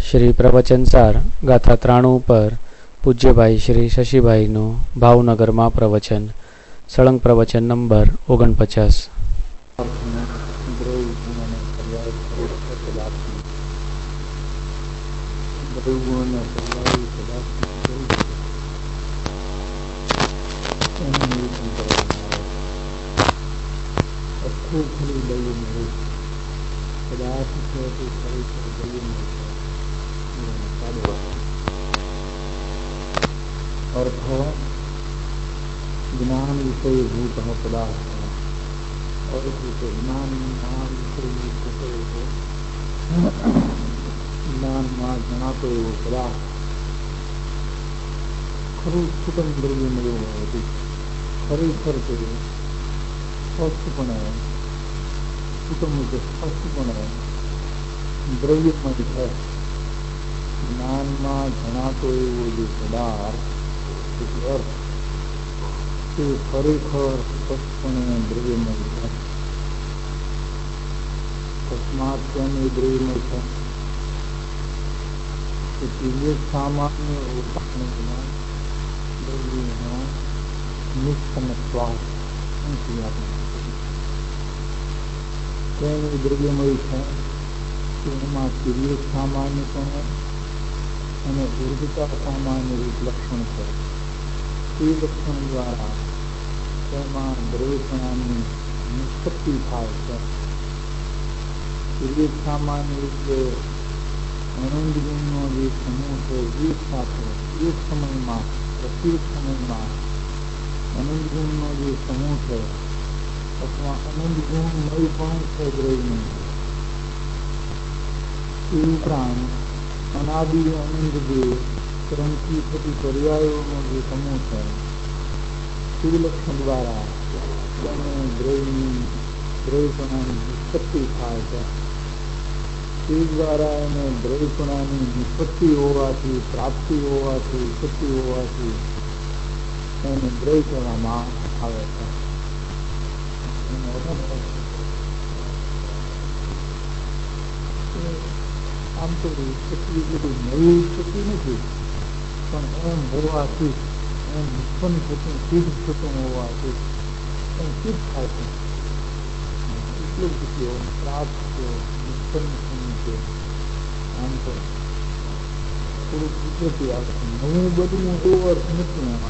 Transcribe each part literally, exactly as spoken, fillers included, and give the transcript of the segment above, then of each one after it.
શ્રી પ્રવચનસાર ગાથા ત્રાણું પર પૂજ્યભાઈ શ્રી શશીભાઈનું ભાવનગરમાં પ્રવચન. સળંગ પ્રવચન નંબર ઓગણપચાસ. अर्थ ज्ञान विषय भूत पदार्थ और ज्ञान ज्ञान में जनातो एवं पदार्थ खरु कुटुंब द्रव्यमय होती खरेखर स्पष्टपणे कुटुंब के स्पष्टपणे द्रव्यमय है. ज्ञान में जनातो एवं जो पदार्थ अर्थ તે ખરેખર સ્પષ્ટપણે દ્રવ્યમય છે. તસ્માત તેને દ્રવ્યમય છે કે સામાન્ય દ્રવ્યનો નિષ્પન્ન સ્વાદ તેને દ્રવ્યમય છે કે એમાં તિર્યક સામાન્યપણું અને ઉર્જતા સામાન્ય રૂપ લક્ષણ છે. તે લક્ષણ દ્વારા તેમાં દ્રવ્યપણાની નિષ્પત્તિ થાય છે. તિર્યક સામાન્ય રીતે અનંત ગુણનો જે સમૂહ છે એક સાથે એક સમયમાં પ્રત્યેક સમયમાં અનંત ગુણનો જે સમૂહ છે અથવા અનંત ગુણમય પણ છે દ્રવ્યનું. તે ઉપરાંત અનાદિ અનંત જે ક્રમથી થતી પર્યાયોનો જે સમૂહ છે તે લક્ષણ દ્વારા તેને દ્રવ્યની દ્રવ્યપણાની નિષ્પત્તિ થાય છે. તે દ્વારા એને દ્રવ્યપણાની નિષ્પત્તિ હોવાથી પ્રાપ્તિ હોવાથી ઉત્પત્તિ હોવાથી એને દ્રવ્ય કહેવામાં આવે છે. આમ તો ઉત્પત્તિ બધું નવી ઉત્પત્તિ નથી, પણ એમ હોવાથી એમ નિષ્પન્ન થતું સિદ્ધ થતું હોવાથી એમ સિદ્ધ થાય છે. એટલું જ પ્રાપ્ત છે નિષ્પન્ન થયું છે. આમ તો થોડુંક ઉત્પત્તિ આવે નવું બધું એવો અર્થ નથી. એમાં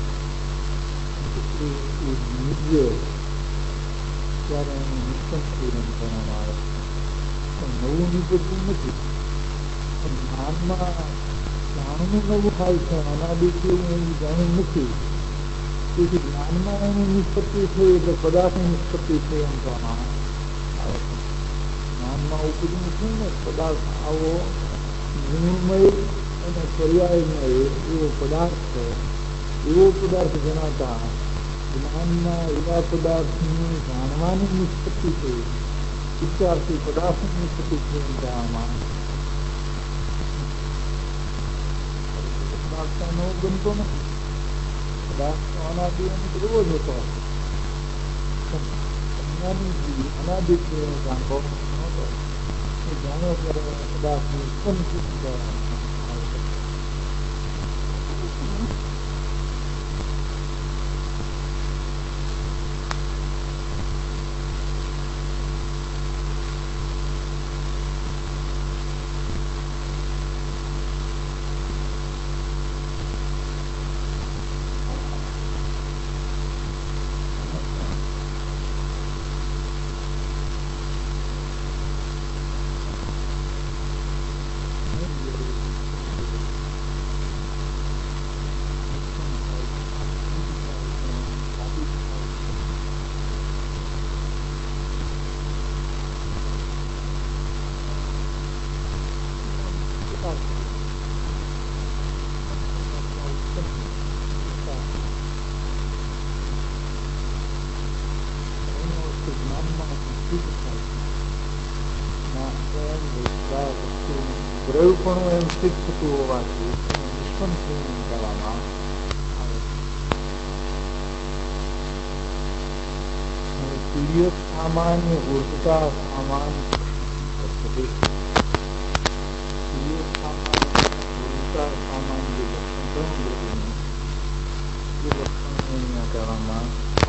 નિજે ત્યારે એનું નિષ્પન્ન થયું એમ કહેવામાં આવે પણ નવું નીકળતું નથી. જ્ઞાનમાં જાણવું નવું થાય છે, અનાદિથી એવું જાણવું નથી. તેથી જ્ઞાનમાં એની નિષ્પત્તિ થઈ એટલે પદાર્થની નિષ્પત્તિ થઈ એમ કહેવામાં આવે છે. જ્ઞાનમાં ઉપજવું છે ને પદાર્થ આવો ગુણમય અને પર્યાયમય એવો પદાર્થ છે. એવો પદાર્થ જણાતા જ્ઞાનમાં એવા પદાર્થની જાણવાની નિષ્પત્તિ થઈ વિચારથી પદાર્થની નિષ્પત્તિ થઈ એમ કહેવામાં આવે. નવો બનતો નથી. પદાર્થનો અનાદિ એવો જ હતો. અનાદિ જાણવો નહોતો. જાણ્યો ત્યારે પદાર્થ ઉત્પન્ન કહેવામાં આવે છે. દ્રવ્યપણું એમ સિદ્ધ થતું હોવાથી નિષ્પન્ન થયું એમ કહેવામાં આવે છે. તિર્યક સામાન્ય ઉર્જતા સામાન્ય તિર્યક સામાન્ય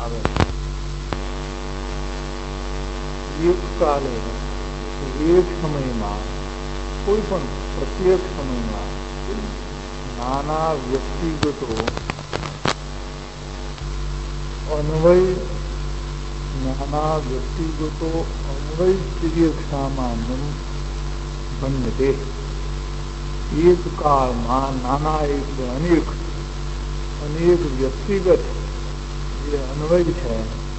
આવે. એક કાલે એક સમયમાં કોઈ પણ પ્રત્યેક સમયમાં નાના વ્યક્તિગતો અન્વય નાના વ્યક્તિગતો અન્વય તિર્યક સામાન્યમ બન્યતે. એક કાળમાં નાના એટલે અનેક અનેક વ્યક્તિગત જે અન્વય છે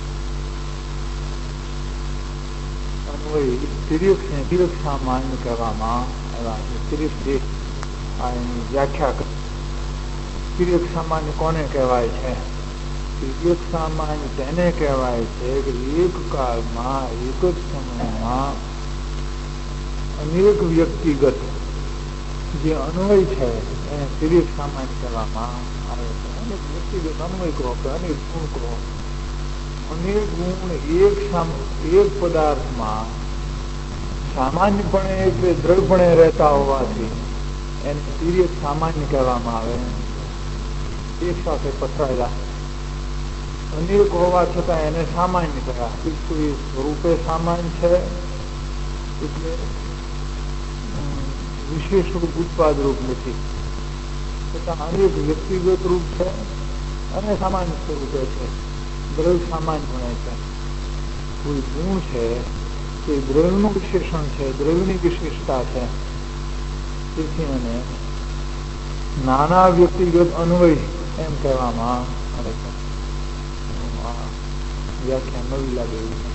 અન્વય તિર્યક ને તિર્યક સામાન્ય કહેવામાં આવ્યા છે. તિર્યક દેહ આ એની વ્યાખ્યા કરી. તિર્યક સામાન્ય કોને કહેવાય છે? તિર્યક સામાન્ય તેને કહેવાય છે કે એક કાળમાં એક જ સમયમાં અનેક વ્યક્તિગત જે અન્વય છે એને તિર્યક સામાન્ય કહેવામાં આવે છે. અનેક વ્યક્તિગત અન્વય કહો કે અનેક ગુણ કહો, અનેક ગુણ એક એક પદાર્થમાં સામાન્યપણે એટલે દ્રઢપણે રહેતા હોવાથી એને તિર્યક સામાન્ય કહેવામાં આવે. એક સાથે પથરાયેલા અનેક હોવા છતાં એને સામાન્ય કહેવાય. કોઈ સ્વરૂપે સામાન્ય છે એટલે વિશેષ રૂપ ઉત્પાદ રૂપ નથી, છતાં અનેક વ્યક્તિગત રૂપ છે અને સામાન્ય સ્વરૂપે છે. દ્રવ્ય સામાન્ય ગણે છે. કોઈ ગુણ છે તે દ્રવ્યનું વિશેષણ છે, દ્રવ્યની વિશેષતા છે. તેથી એને નાના વ્યક્તિગત અન્વય એમ કહેવામાં આવે છે. વ્યાખ્યા નવી લાગે એવી છે.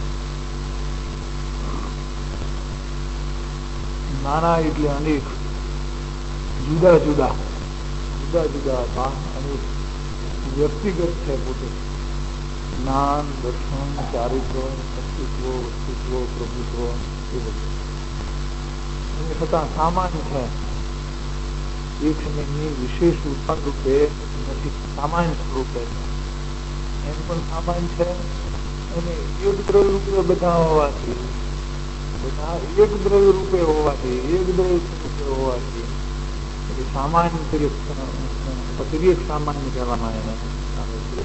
નાના એટલે અનેક, જુદા જુદા જુદા જુદા હતા, અનેક વ્યક્તિગત છે પોતે. જ્ઞાન, દર્શન, ચારિત્ર, અસ્તિત્વ, અસ્તિત્વ, પ્રભુત્વ એ બધું એ છતાં સામાન્ય છે. એક સમયની વિશેષ ઉત્પાદ રૂપે નથી, સામાન્ય સ્વરૂપે છે. એમ પણ સામાન્ય છે અને એક દ્રવ્ય રૂપે બધા હોવાથી બધા એક દ્રવ્ય રૂપે હોવાથી એક દ્રવ્ય સ્વરૂપે હોવાથી એટલે સામાન્ય તિર્યક સામાન્ય કહેવામાં એને આવે છે.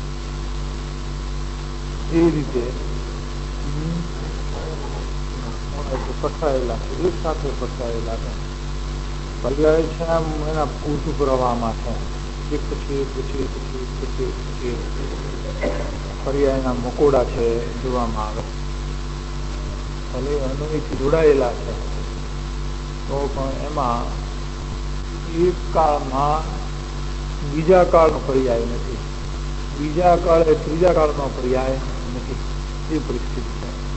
એ રીતે પથરાયેલા છે, એક સાથે પથરાયેલા છે. પર્યાય છે આમ એના ઊંચ પ્રવાહમાં છે. એક પછી એક પછી એક પછી એક પછી એક પછી પર્યાયના મકોડા છે જોવામાં આવે. ભલે અન્વયથી જોડાયેલા છે તો પણ એમાં એક કાળમાં બીજા કાળનો પર્યાય નથી, બીજા કાળે ત્રીજા કાળનો પર્યાય નથી. એ પરિસ્થિતિ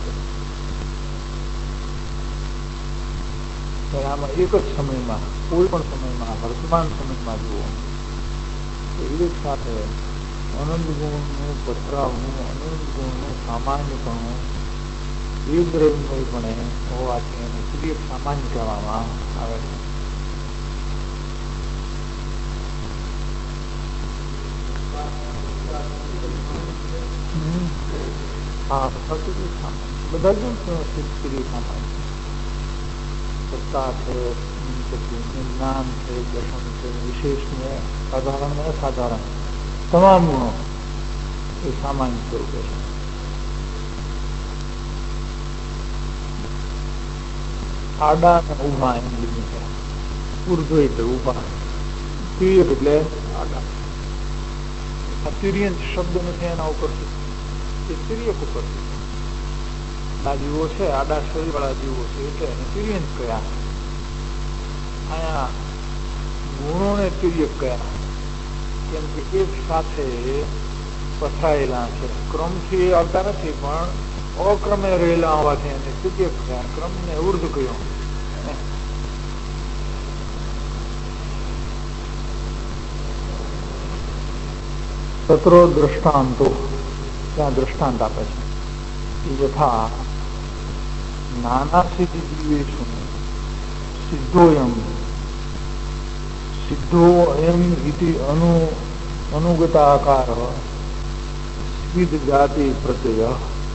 છે. આમાં એક જ સમયમાં કોઈ પણ સમયમાં વર્તમાન સમયમાં જુઓ તો એક સાથે અનંત ગુણનું પથરાવનું, અનંત ગુણનું સામાન્યપણું એક દ્રવ્યમયપણે હોવાથી એને તિર્યક સામાન્ય કહેવામાં આવે છે. હા, બધા જ તિર્યક સામાન્ય. સત્તા છે, જ્ઞાન છે, દર્શન છે, વિશેષ ને સાધારણ ને અસાધારણ તમામ ગુણો એ સામાન્ય સ્વરૂપે છે. આડા ને ઉભા એમ લીધું છે. ઉર્ધ્વ એટલે ઉભા, તિર્યક એટલે આડા. આ તિર્યંત શબ્દ નથી એના ઉપરથી, એ તિર્યક ઉપરથી. આ જીવો છે, આડા શરીર વાળા જીવો છે એટલે એને તિર્યંત કયા. અહીંયા ગુણોને તિર્યક કયા કેમ કે એક સાથે પથરાયેલા છે. ક્રમથી આવતા નથી પણ અક્રમે રહેલા હોવાથી એને તિર્યક કયા. ક્રમને ઉર્ધ કયો. તત્રો દ્રષ્ટાંતો, ત્યાં દ્રષ્ટાંત આપે છે. યથા નાના સિદ્ધ જીવેષુ સિદ્ધોયમ સિદ્ધો એમ ઇતિ અનુ અનુગતાકાર સિદ્ધ જાતિ પ્રત્યય.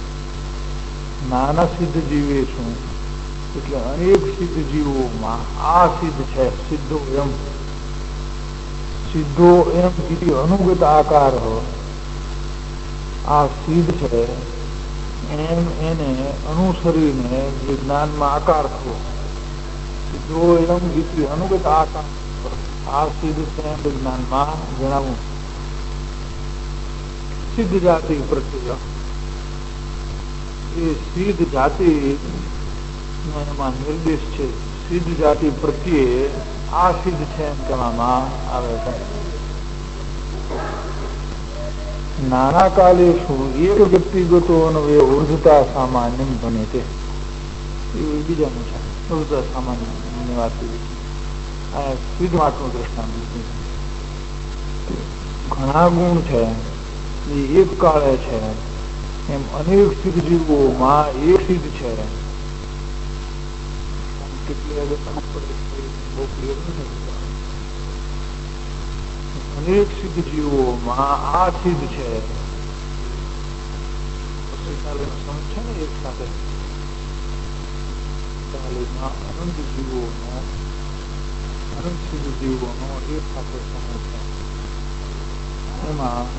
નાના સિદ્ધ જીવેષુ એટલે અનેક સિદ્ધ જીવોમાં આ સિદ્ધ છે. સિદ્ધો એમ સિદ્ધો એમ ઇતિ અનુગત આકાર આ સિદ્ધ છે એમ એને અનુસરીને જે જ્ઞાનમાં આકાર થયો, જો એમ ગીત અનુગત આકાર આ સિદ્ધ છે એમ જ્ઞાનમાં જણાવવું. સિદ્ધ જાતિ પ્રત્યય એ સિદ્ધ જાતિ એમાં નિર્દેશ છે. સિદ્ધ જાતિ પ્રત્યે આ સિદ્ધ છે એમ કહેવામાં આવે છે. નાના કાલે શું એક વ્યક્તિગતો અનવે ઉર્ધતા સામાન્ય બને તે એવું બીજાનું છે. ઉર્ધતા સામાન્ય વાત આ સિદ્ધ માટનું દ્રષ્ટાંત. ઘણા ગુણ છે એ એક કાળે છે એમ અનેક સિદ્ધ જીવોમાં એક સિદ્ધ છે. અનેક સિદ્ધ જીવોમાં આ સિદ્ધ છે. છે ને એક સાથે અનંત જીવોનો અનંત સિદ્ધ જીવોનો એક સાથે સમૂહ છે. એમાં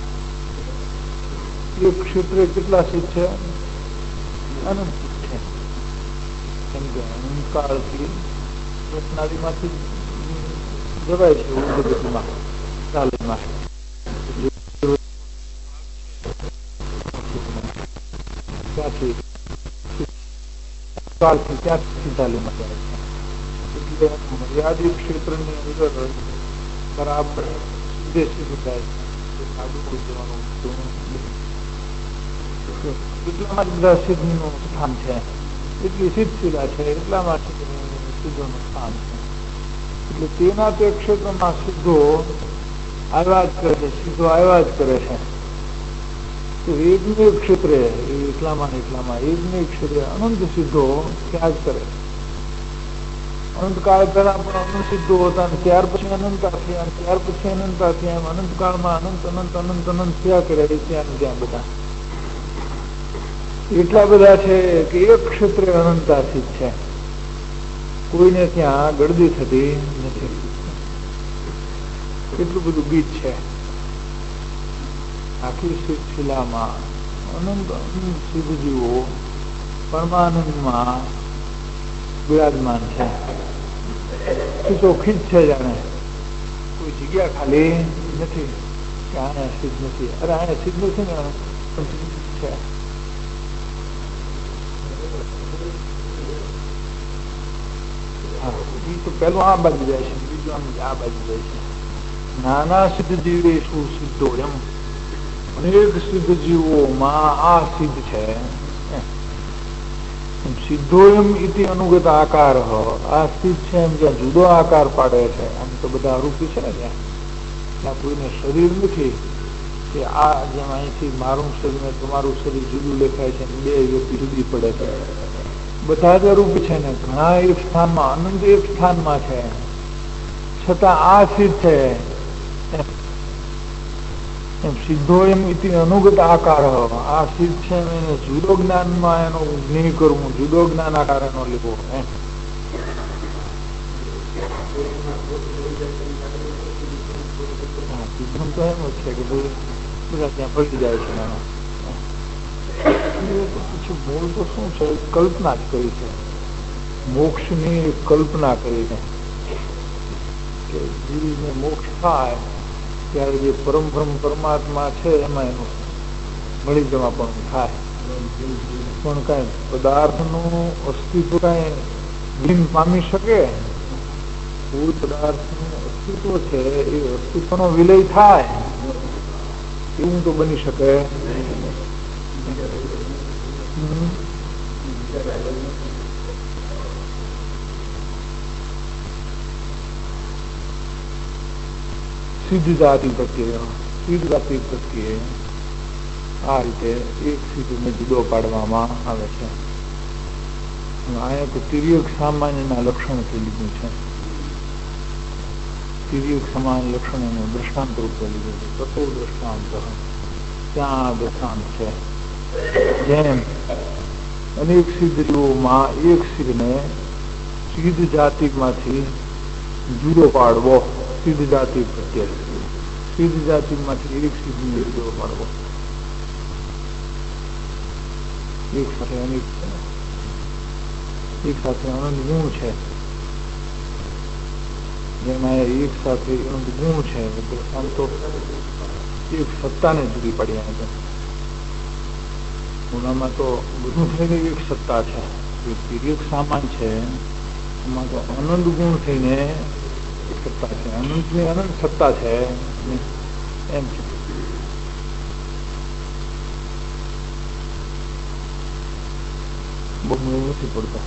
એક ક્ષેત્રે કેટલા સિદ્ધ છે? અનંત સિદ્ધ છે. કેમ કે અહંકારથી રચનાદીમાંથી જવાય છે ઉદ્ગતિમાં ચાલીમાં. ત્યાંથી કાળથી ત્યાંથી ચાલીમાં જાય છે. એટલે મર્યાદિત ક્ષેત્રની અંદર બરાબર સીધે સીધું થાય છે. સાદું કોઈ જવાનું એટલામાં બધા સિદ્ધનું સ્થાન છે. એટલી સિદ્ધ શિલા છે એટલામાં સિદ્ધોનું સ્થાન છે. એટલે તેના તે ક્ષેત્રમાં સિદ્ધો આવ્યા જ કરે છે. સિદ્ધો આવ્યા જ કરે છે. તો એકને એક ક્ષેત્રે એટલામાં એટલામાં એકને એક ક્ષેત્રે અનંત સિદ્ધો ત્યાં જ કરે. અનંત કાળ પહેલા પણ અનંત સિદ્ધો હતા અને ત્યાર પછી અનંતા થયા અને ત્યાર પછી અનંતા થયા. એમ અનંત કાળમાં અનંત અનંત અનંત અનંત થયા કર્યા ત્યાં ત્યાં બધા એટલા બધા છે કે એક ક્ષેત્રે અનંતા સિદ્ધ છે. કોઈને ત્યાં ગળદી થતી નથી. એટલું બધું બીજ છે. આખી સિદ્ધ શિલામાં અનંત અનંત સિદ્ધ જીવો પરમાનંદમાં બિરાજમાન છે. ચોખ્ખી જ છે. જાણે કોઈ જગ્યા ખાલી નથી કે આને સિદ્ધ નથી. અરે આને સિદ્ધ નથી ને છે. તો પેલું આ બાજુ જાય છે, બીજું આમ આ બાજુ જાય છે. નાના સિદ્ધ જીવે શું સિદ્ધો એમ અનેક સિદ્ધ જીવોમાં આ સિદ્ધ છે. સિદ્ધો એમ ઇતિ અનુગત આકાર આ સિદ્ધ છે એમ જ્યાં જુદો આકાર પાડે છે. આમ તો બધા આરોપી છે ને ત્યાં ત્યાં કોઈને શરીર નથી કે આ જેમ અહીંથી મારું શરીર ને તમારું શરીર જુદું દેખાય છે. બે વ્યક્તિ જુદી પડે છે. બધા જ અરૂપ છે ને. ઘણા એક સ્થાનમાં અનંત એક સ્થાનમાં છે છતાં આ સિદ્ધ છે. એમ સિદ્ધો એમ ઇતિ અનુગત આકાર આ સિદ્ધ છે એને જુદો જ્ઞાનમાં એનો જ્ઞેય કરવું, જુદો જ્ઞાન આકાર એનો લેવો. સિદ્ધમ તો એમ જ છે કે બધા ત્યાં પડી જાય છે. પછી મૂળ તો શું છે? કલ્પના જ કરી છે. મોક્ષની કલ્પના કરી છે કે જીવને મોક્ષ થાય ત્યારે જે પરમ બ્રહ્મ પરમાત્મા છે એમાં એનું મળી જવા પણ થાય. પણ કઈ પદાર્થનું અસ્તિત્વ કઈ વિલીન પામી શકે? કોઈ પદાર્થનું અસ્તિત્વ છે એ અસ્તિત્વનો વિલય થાય એવું તો બની શકે. સિદ્ધ જાતિ પ્રત્યે સિદ્ધ જાતિ પ્રત્યે આ રીતે એક સિદ્ધને જુદો પાડવામાં આવે છે. અહીંયા તો તિર્યક સામાન્યના લક્ષણથી લીધું છે. તિર્યક સમાન લક્ષણ એનું દ્રષ્ટાંત રૂપે લીધું છે. તતો દ્રષ્ટાંત ત્યાં દ્રષ્ટાંત છે. જેમ અનેક સિદ્ધીઓમાં એક સિદ્ધને સિદ્ધ જાતિમાંથી જુદો પાડવો. સિદ્ધ જાતિ પ્રત્યે સિદ્ધ જાતિમાંથી એક સિદ્ધને જુદો પાડવો. એક સાથે અનેક છે, એક સાથે અનંત ગુણ છે, જેમાં એક સાથે અનંત ગુણ છે. દ્રષ્ટાંતો એક સત્તાને જુદી પડ્યા છે. ગુનામાં તો બધું થઈને એક સત્તા છે, એક સામાન છે, એમાં તો અનંત ગુણ થઈને એક સત્તા છે, અનંત ની અનંત સત્તા છે એમ છે. બહુ નથી પડતો.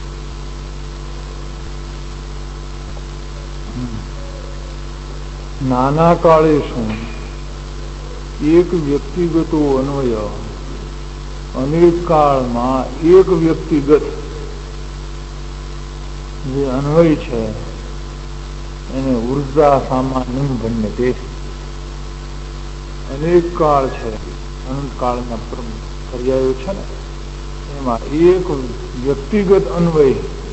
નાના કાળે શું એક વ્યક્તિગતો અન્વય અનેક કાળમાં એક વ્યક્તિગત જે અન્વય છે એને ઉર્જા સામાન્ય બંને તે અનેક કાળ છે, અનંત કાળના પર્યાયો છે ને, એમાં એક વ્યક્તિગત અન્વય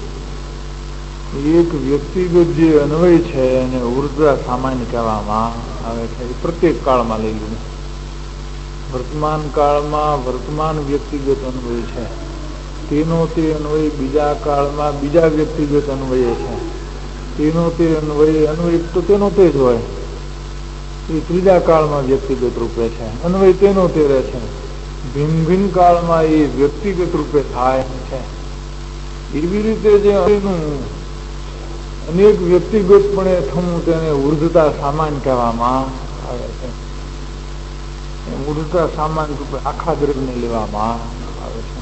એક વ્યક્તિગત જે અન્વય છે એને ઉર્જા સામાન્ય કહેવામાં આવે છે. પ્રત્યેક કાળમાં લઈ લો. વર્તમાન કાળમાં વર્તમાન વ્યક્તિગત અન્વય છે, તેનો તે અન્વય બીજા કાળમાં બીજા વ્યક્તિગત અન્વય છે, તેનો તે અન્વય અન્વય તો તેનો તે જ હોય, એ ત્રીજા કાળમાં વ્યક્તિગત રૂપે છે, અન્વય તેનો તે રહે છે. ભિન્ન ભિન્ન કાળમાં એ વ્યક્તિગત રૂપે થાય છે. એવી રીતે જે અન્વયનું અનેક વ્યક્તિગતપણે થવું તેને ઉર્ધતા સામાન કહેવામાં આવે છે. ઉર્ધતા સામાન રૂપે આખા દ્રવ્યને લેવામાં આવે છે.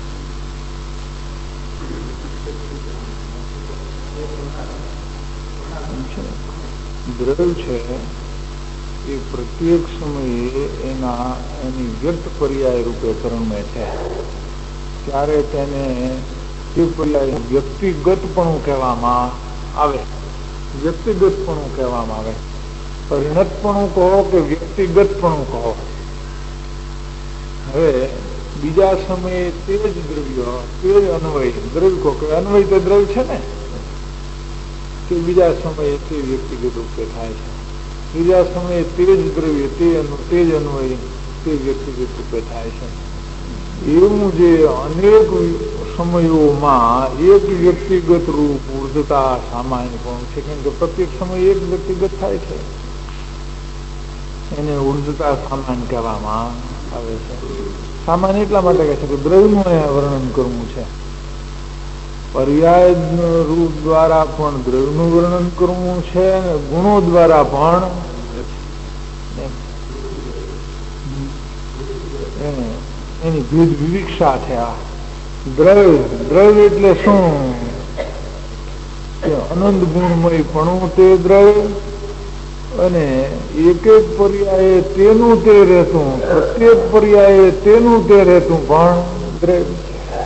દ્રવ્ય છે એ પ્રત્યેક સમયે એના એની વ્યક્ત પર્યાય રૂપે પરણમે છે, ત્યારે તેને તે પર્યાય વ્યક્તિગતપણું કહેવામાં આવે. વ્યક્તિગતપણું કહેવામાં આવે. પરિણતપણું કહો કે વ્યક્તિગતપણું કહો. હવે બીજા સમયે તે જ દ્રવ્ય તે જ અન્વય દ્રવ્ય કહો કે અન્વય તો દ્રવ્ય છે ને, તે બીજા સમયે તે વ્યક્તિગત રૂપે થાય છે. બીજા સમયે તે જ દ્રવ્ય તે તે જ અન્વય તે વ્યક્તિગત રૂપે થાય છે. એવું જે અનેક સમયોમાં એક વ્યક્તિગત રૂપ ઉર્ધતા સામાન્ય પણ છે, કેમ કે પ્રત્યેક સમય એક વ્યક્તિગત થાય છે, એને ઉર્ધતા સામાન્ય કહેવામાં આવે છે. સામાન્ય એટલા માટે કહે છે કે દ્રવ્યનું અહીંયા વર્ણન કરવું છે. પર્યાય રૂપ દ્વારા પણ દ્રવ્યનું વર્ણન કરવું છે અને ગુણો દ્વારા પણ એની ભેદ વિવિક્ષા છે. આ દ્રવ્ય દ્રવ્ય એટલે શું કે અનંત ગુણમય પણ તે દ્રવ્ય અને એક એક પર્યાયે તેનું તે રહેતું, પ્રત્યેક પર્યાયે તેનું તે રહેતું પણ દ્રવ્ય.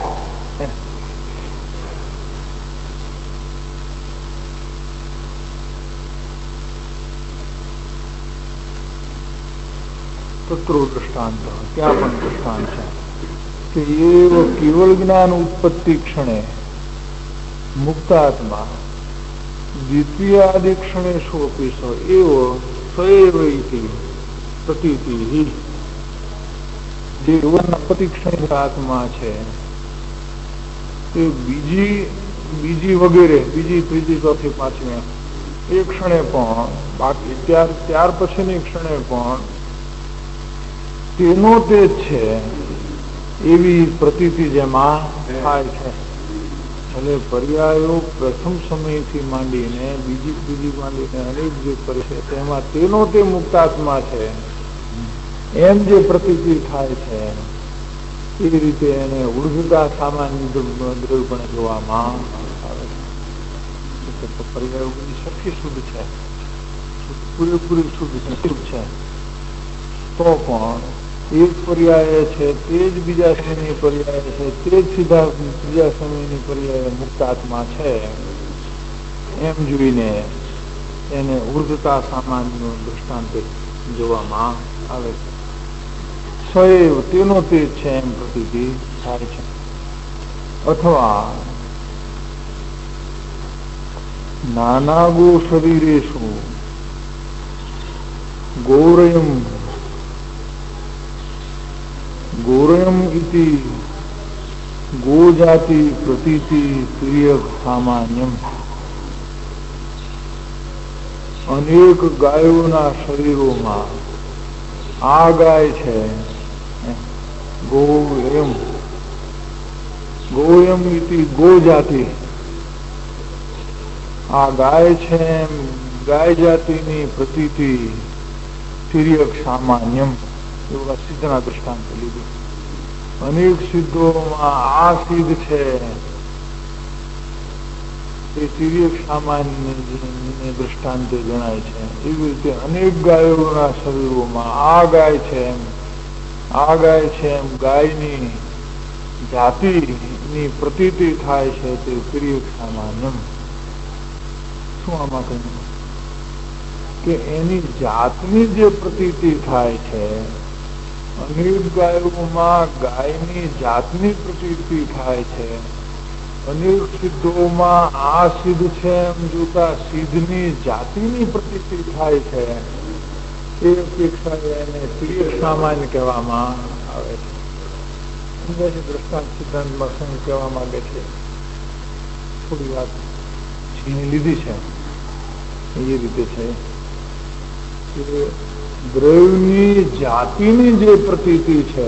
તત્રો દૃષ્ટાંત ત્યાં પણ દૃષ્ટાંત છે કે એવ કેવળ જ્ઞાન ઉત્પત્તિ ક્ષણે મુક્તાત્મા દ્વિતીયાદિ ક્ષણે સોપી સ એવો સૈવ પ્રતીતિ. જે પ્રતિક્ષણ આત્મા છે તે બીજી બીજી વગેરે બીજી ત્રીજી ચોથી પાંચમી એ ક્ષણે પણ બાકી ત્યાર ત્યાર પછીની ક્ષણે પણ તેનો તે જ છે એવી પ્રતીતિ જેમાં થાય છે. એટલે પર્યાયો પ્રથમ સમયથી માંડીને બીજી ત્રીજી માંડીને અનેક જે કરે છે તેમાં તેનો તે મુક્તાત્મા છે એમ જે પ્રતીતિ થાય છે એ રીતે એને ઉર્ધતા સામાન્ય દ્રવ્યપણે જોવામાં આવે છે. પર્યાયો બધી સખી શુદ્ધ છે, પૂરેપૂરી શુદ્ધ છે, તો પણ એક પર્યાય છે તે જ બીજા સમયની પર્યાય છે, તે જ સીધા બીજા સમયની પર્યાય મુક્તાત્મા છે એમ જોઈને એને ઉર્ધતા સામાન્ય દૃષ્ટાંત જોવામાં આવે છે. સૈવ તેનો તે જ છે એમ પ્રતીતિ થાય છે. અથવા નાના ગો શરીરેષુ ગૌરયમ ગૌરયમ ઇતિ ગોજાતિ પ્રતીતિ તિર્યક સામાન્યમ. અનેક ગાયોના શરીરોમાં આ ગાય છે ગોયમ ગોયમ ઇતિ ગોજાતિ. આ ગાય છે એમ ગાય જાતિની પ્રતીતિ તિર્યક સામાન્યમ એવા સિદ્ધના દૃષ્ટાંત લીધું. અનેક સિદ્ધોમાં આ સિદ્ધ છે એ તિર્યક સામાન્ય દૃષ્ટાંતે જણાય છે. એવી રીતે અનેક ગાયોના શરીરોમાં આ ગાય છે એમ આ ગાય છે એમ ગાયની જાતિની પ્રતીતિ થાય છે તે તિર્યક સામાન્યમ. શું આમાં કહ્યું કે એની જાતની જે પ્રતીતિ થાય છે, અનેક ગાયોમાં ગાયની જાતની પ્રતીતિ થાય છે. અનેક સિદ્ધોમાં આ સિદ્ધ છે એમ જોતા સિદ્ધની જાતિની પ્રતીતિ થાય છે. એ અપેક્ષા એને તિર્યક સામાન્ય કહેવામાં આવે છે. દ્રષ્ટાંત સિદ્ધાંતમાં શું કહેવા માંગે છે થોડી વાત છીની લીધી છે. એ રીતે છે કે દ્રવ્યની જાતિની જે પ્રતીતિ છે,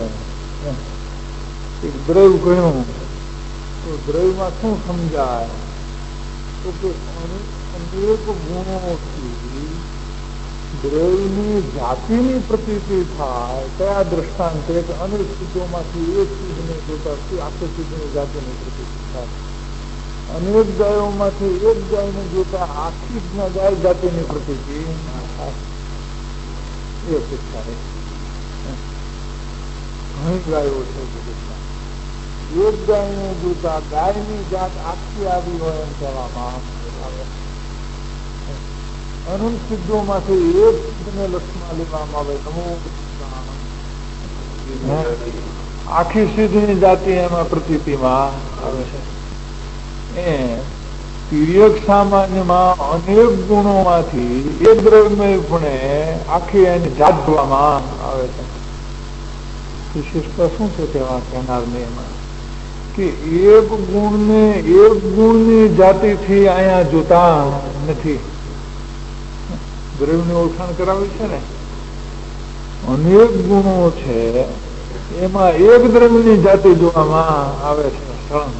એક દ્રવ્ય કહ્યું તો દ્રવ્યમાં શું સમજાય તો કે અનેક ગુણોથી દ્રવ્યની જાતિની પ્રતીતિ થાય. કયા દ્રષ્ટાંત અનેક સિદ્ધોમાંથી એક સિદ્ધને જોતા આખી સિદ્ધની જાતિની પ્રતીતિ થાય. અનેક ગાયોમાંથી એક ગાયને જોતા આખી ગાય જાતિની પ્રતીતિ એ અપેક્ષા છે. ઘણી ગાયો છે જગતમાં, એક ગાયને જોતા ગાયની જાત આખી આવી હોય એમ કહેવામાં આવે. અનંત સિદ્ધોમાંથી એક સિદ્ધને લક્ષમાં લેવામાં આવે. આખી સિદ્ધની જાતિ એમાં પ્રતીતિમાં આવે છે. એ તિર્યક સામાન્યમાં અનેક ગુણોમાંથી એક દ્રવ્યમયપણે આખી એની જાત જોવામાં આવે છે. વિશેષતા શું છે તેમાં કહેનારને એમાં કે એક ગુણને એક ગુણની જાતિથી અહીંયા જોતા નથી. દ્રવ્યની ઓળખાણ કરાવી છે ને, અનેક ગુણો છે એમાં એક દ્રવ્યની જાતિ જોવામાં આવે છે. સળંગ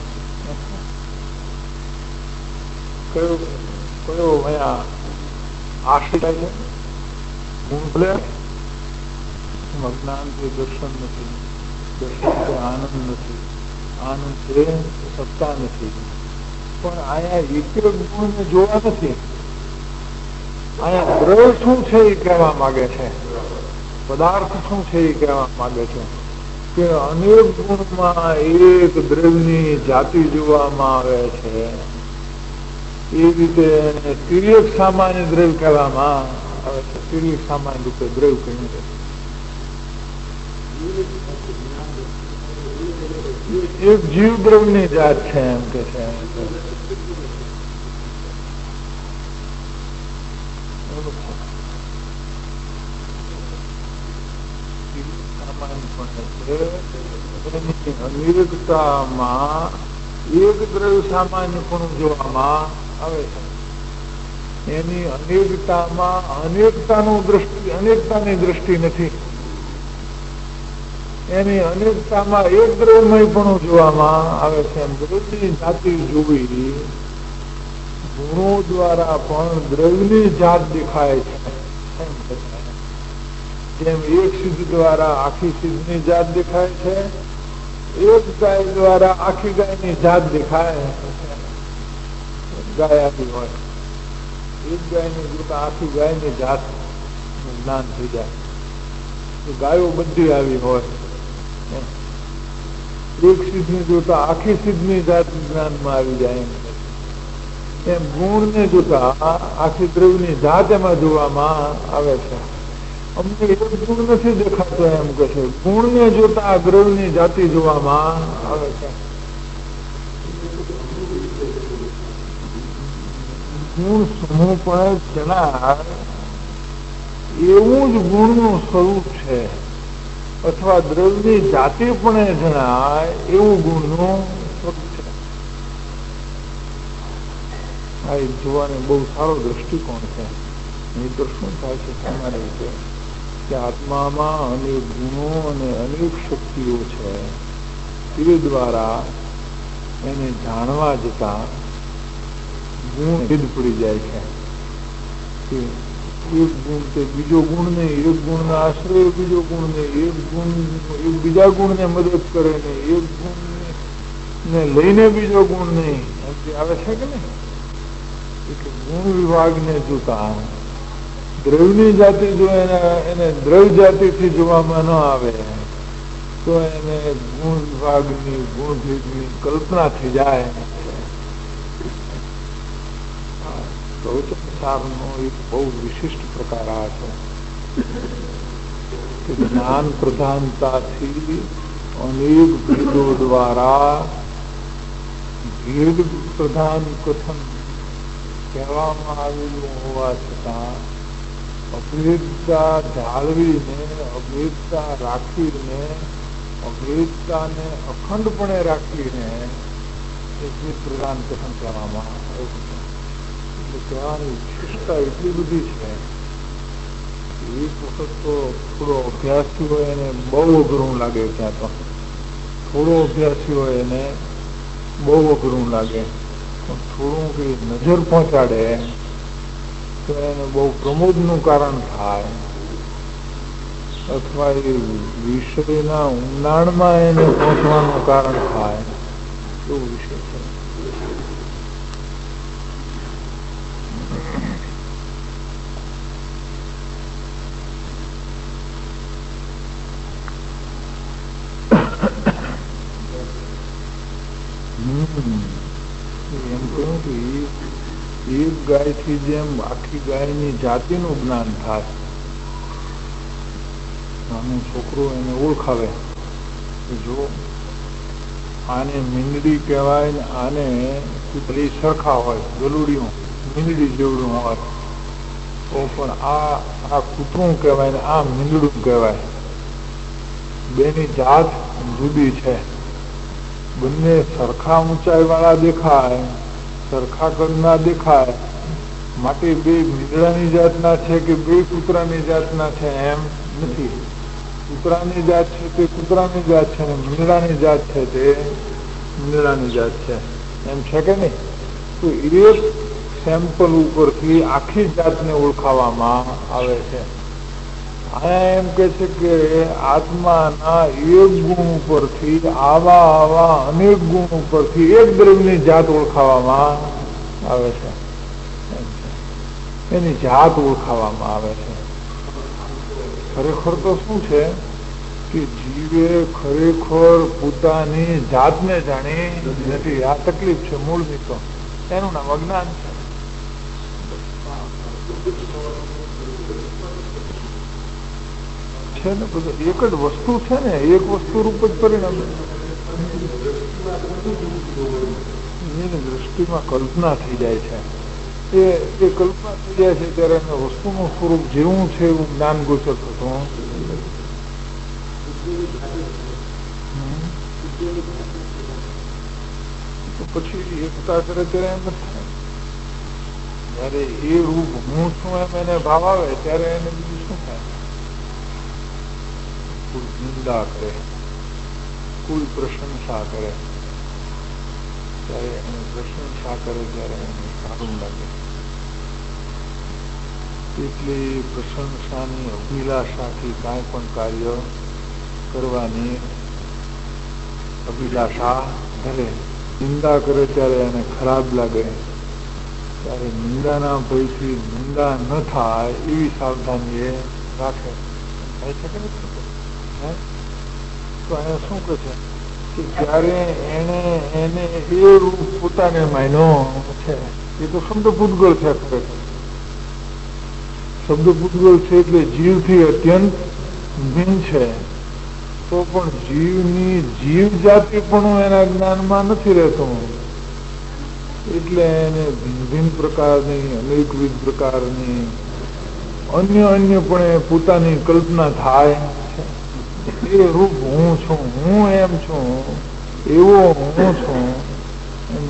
કયો કયો અહીંયા આશ્રિત છે ગુણ ભલે જ્ઞાનથી દર્શન નથી, દર્શનથી આનંદ નથી, આનંદથી સત્તા નથી. પણ અહીંયા એક એક ગુણને જોવા નથી. અહીંયા દ્રવ્ય શું છે એ કહેવા માંગે છે, પદાર્થ શું છે એ કહેવા માંગે છે કે અનેક ગુણમાં એક દ્રવ્યની જાતિ જોવામાં આવે છે. એ રીતે તિર્યક સામાન્ય દ્રવ્ય કહેવામાં આવે છે. તિર્યક સામાન્ય રૂપે દ્રવ્ય કહ્યું છે. એક જીવ દ્રવ્યની જાત છે એમ કે છે. અનેકતામાં એક દ્રવ્ય સામાન્ય પણ જોવામાં આવે છે. એની અનેકતામાં અનેકતાનું દ્રષ્ટિ અનેકતાની દ્રષ્ટિ નથી. એની અનેકતામાં એક દ્રવ્યમય પણ જોવામાં આવે છે. દ્રવ્યની જાતિ જોવી ગુણો દ્વારા પણ દ્રવ્યની જાત દેખાય છે. જેમ એક સિદ્ધ દ્વારા આખી સિદ્ધની જાત દેખાય છે, એક ગાય દ્વારા આખી ગાયની જાત દેખાય. ગાય આવી હોય, એક ગાયને જોતા આખી ગાયની જાત જ્ઞાન થઈ જાય. તો ગાયો બધી આવી હોય, એક સિદ્ધને જોતા આખી સિદ્ધની જાત જ્ઞાનમાં આવી જાય. એમ ગુણને જોતા આખી દ્રવ્યની જાત એમાં જોવામાં આવે છે. અમને એક ગુણ નથી દેખાતો એમ કે છે. ગુણને જોતા દ્રવ્યની જાતિ જોવામાં આવે છે. ગુણ સમૂહ પણ જણાય એવું જ ગુણનું સ્વરૂપ છે. અથવા દ્રવ્યની જાતિ પણ જણાય એવું ગુણનું સ્વરૂપ છે. આ એક જોવાને બહુ સારો દ્રષ્ટિકોણ છે. નહીં તો શું થાય છે તમારી રીતે કે આત્મામાં અનેક ગુણો અને અનેક શક્તિઓ છે. તે દ્વારા એને જાણવા જતા ગુણ ભેદ પડી જાય છે કે એક ગુણ તે બીજો ગુણ નહીં, એક ગુણના આશ્રય બીજો ગુણ નહીં, એક ગુણ એક બીજા ગુણને મદદ કરે નહીં, એક ગુણ ને લઈને બીજો ગુણ નહીં, એમ આવે છે કે નહીં? એટલે ગુણ વિભાગને જોતા દ્રવ્યની જાતિ જો એને એને દ્રવ્ય જાતિથી જોવામાં ન આવે તો એને ગુણ વિભાગની ગુણ ભેદની કલ્પના થઈ જાય. પ્રવચનસારનો એક બહુ વિશિષ્ટ પ્રકાર આ છે કે જ્ઞાન પ્રધાનતાથી અનેક ભેદો દ્વારા ભેદ પ્રધાન કથન કહેવામાં આવેલું હોવા છતાં અભેદતા જાળવીને અભેદતા રાખીને અભેદતાને અખંડપણે રાખીને એ ભેદ પ્રધાન કથન કહેવામાં આવ્યું છે. એટલે કહેવાની વિશિષ્ટતા એટલી બધી છે એક વખત તો થોડો અભ્યાસી હોય એને બહુ અઘરું લાગે. ત્યાં તો થોડો અભ્યાસી હોય એને બહુ અઘરું લાગે, પણ થોડું કઈ નજર પહોંચાડે તો એને બહુ પ્રમોદનું કારણ થાય અથવા એ વિષયના ઊંડાણમાં એને પહોંચવાનું કારણ થાય એવું વિષય છે. એમ કહ્યું કે એક ગાય થી જેમ આખી ગાયની જાતિનું જ્ઞાન થાય. નાનું છોકરો એને ઓળખાવે જો આને મીંડડી કહેવાય ને આને કૂતરી સરખા હોય, ગલુડિયું મીંડડી જેવડું હોય તો પણ આ આ કૂતરું કહેવાય ને આ મીંડડું કહેવાય. બેની જાત જુદી છે. બંને સરખા ઊંચાઈ વાળા દેખાય, સરખા કદના દેખાય, માટે બે મીંડળાની જાતના છે કે બે કૂતરાની જાતના છે એમ નથી. કૂતરાની જાત છે તે કૂતરાની જાત છે ને મીંડળાની જાત છે તે મીંડળાની જાત છે એમ છે કે નહીં? તો એક સેમ્પલ ઉપરથી આખી જાતને ઓળખાવામાં આવે છે. આયા એમ કે છે કે આત્માના એક ગુણ ઉપરથી આવા આવા અનેક ગુણ ઉપરથી એક દ્રવ્યની જાત ઓળખાવામાં આવે છે. એની જાત ઓળખાવામાં આવે છે. ખરેખર તો શું છે કે જીવે ખરેખર પોતાની જાતને જાણી નથી. આ તકલીફ છે મૂળની. તો એનું નામ અજ્ઞાન છે. છે ને બધું એક જ વસ્તુ છે ને, એક વસ્તુ રૂપ જ પરિણામ. એની દ્રષ્ટિમાં કલ્પના થઈ જાય છે. એ એ કલ્પના થઈ જાય છે ત્યારે એને વસ્તુનું સ્વરૂપ જેવું છે એવું જ્ઞાન ગોચર થતું. તો પછી એકતા કરે ત્યારે એમ જ થાય. જયારે એ રૂપ હું છું એમ એને ભાવ આવે ત્યારે એને બીજું શું થાય? કોઈ નિંદા કરે, કોઈ પ્રશંસા કરે, ત્યારે એને પ્રશંસા કરે ત્યારે એને સારું લાગે. એટલે પ્રશંસાની અભિલાષાથી કાંઈ પણ કાર્ય કરવાની અભિલાષા ધરે. નિંદા કરે ત્યારે એને ખરાબ લાગે, ત્યારે નિંદાના ભયથી નિંદા ન થાય એવી સાવધાની એ રાખે. થાય છે કે નથી? તો અહીંયા શું કહે છે કે જયારે એને એને એ રૂપ પોતાને માન્યો છે, એ તો શબ્દ પૂતગળ છે. ખરેખર શબ્દ પૂતગળ છે એટલે જીવથી અત્યંત ભિન્ન છે. તો પણ જીવની જીવ જાતિ પણ એના જ્ઞાનમાં નથી રહેતું. એટલે એને ભિન્ન ભિન્ન પ્રકારની અનેકવિધ પ્રકારની અન્ય અન્ય પણ પોતાની કલ્પના થાય છે. એ રૂપ હું છું, હું એમ છું, એવો હું છું એમ.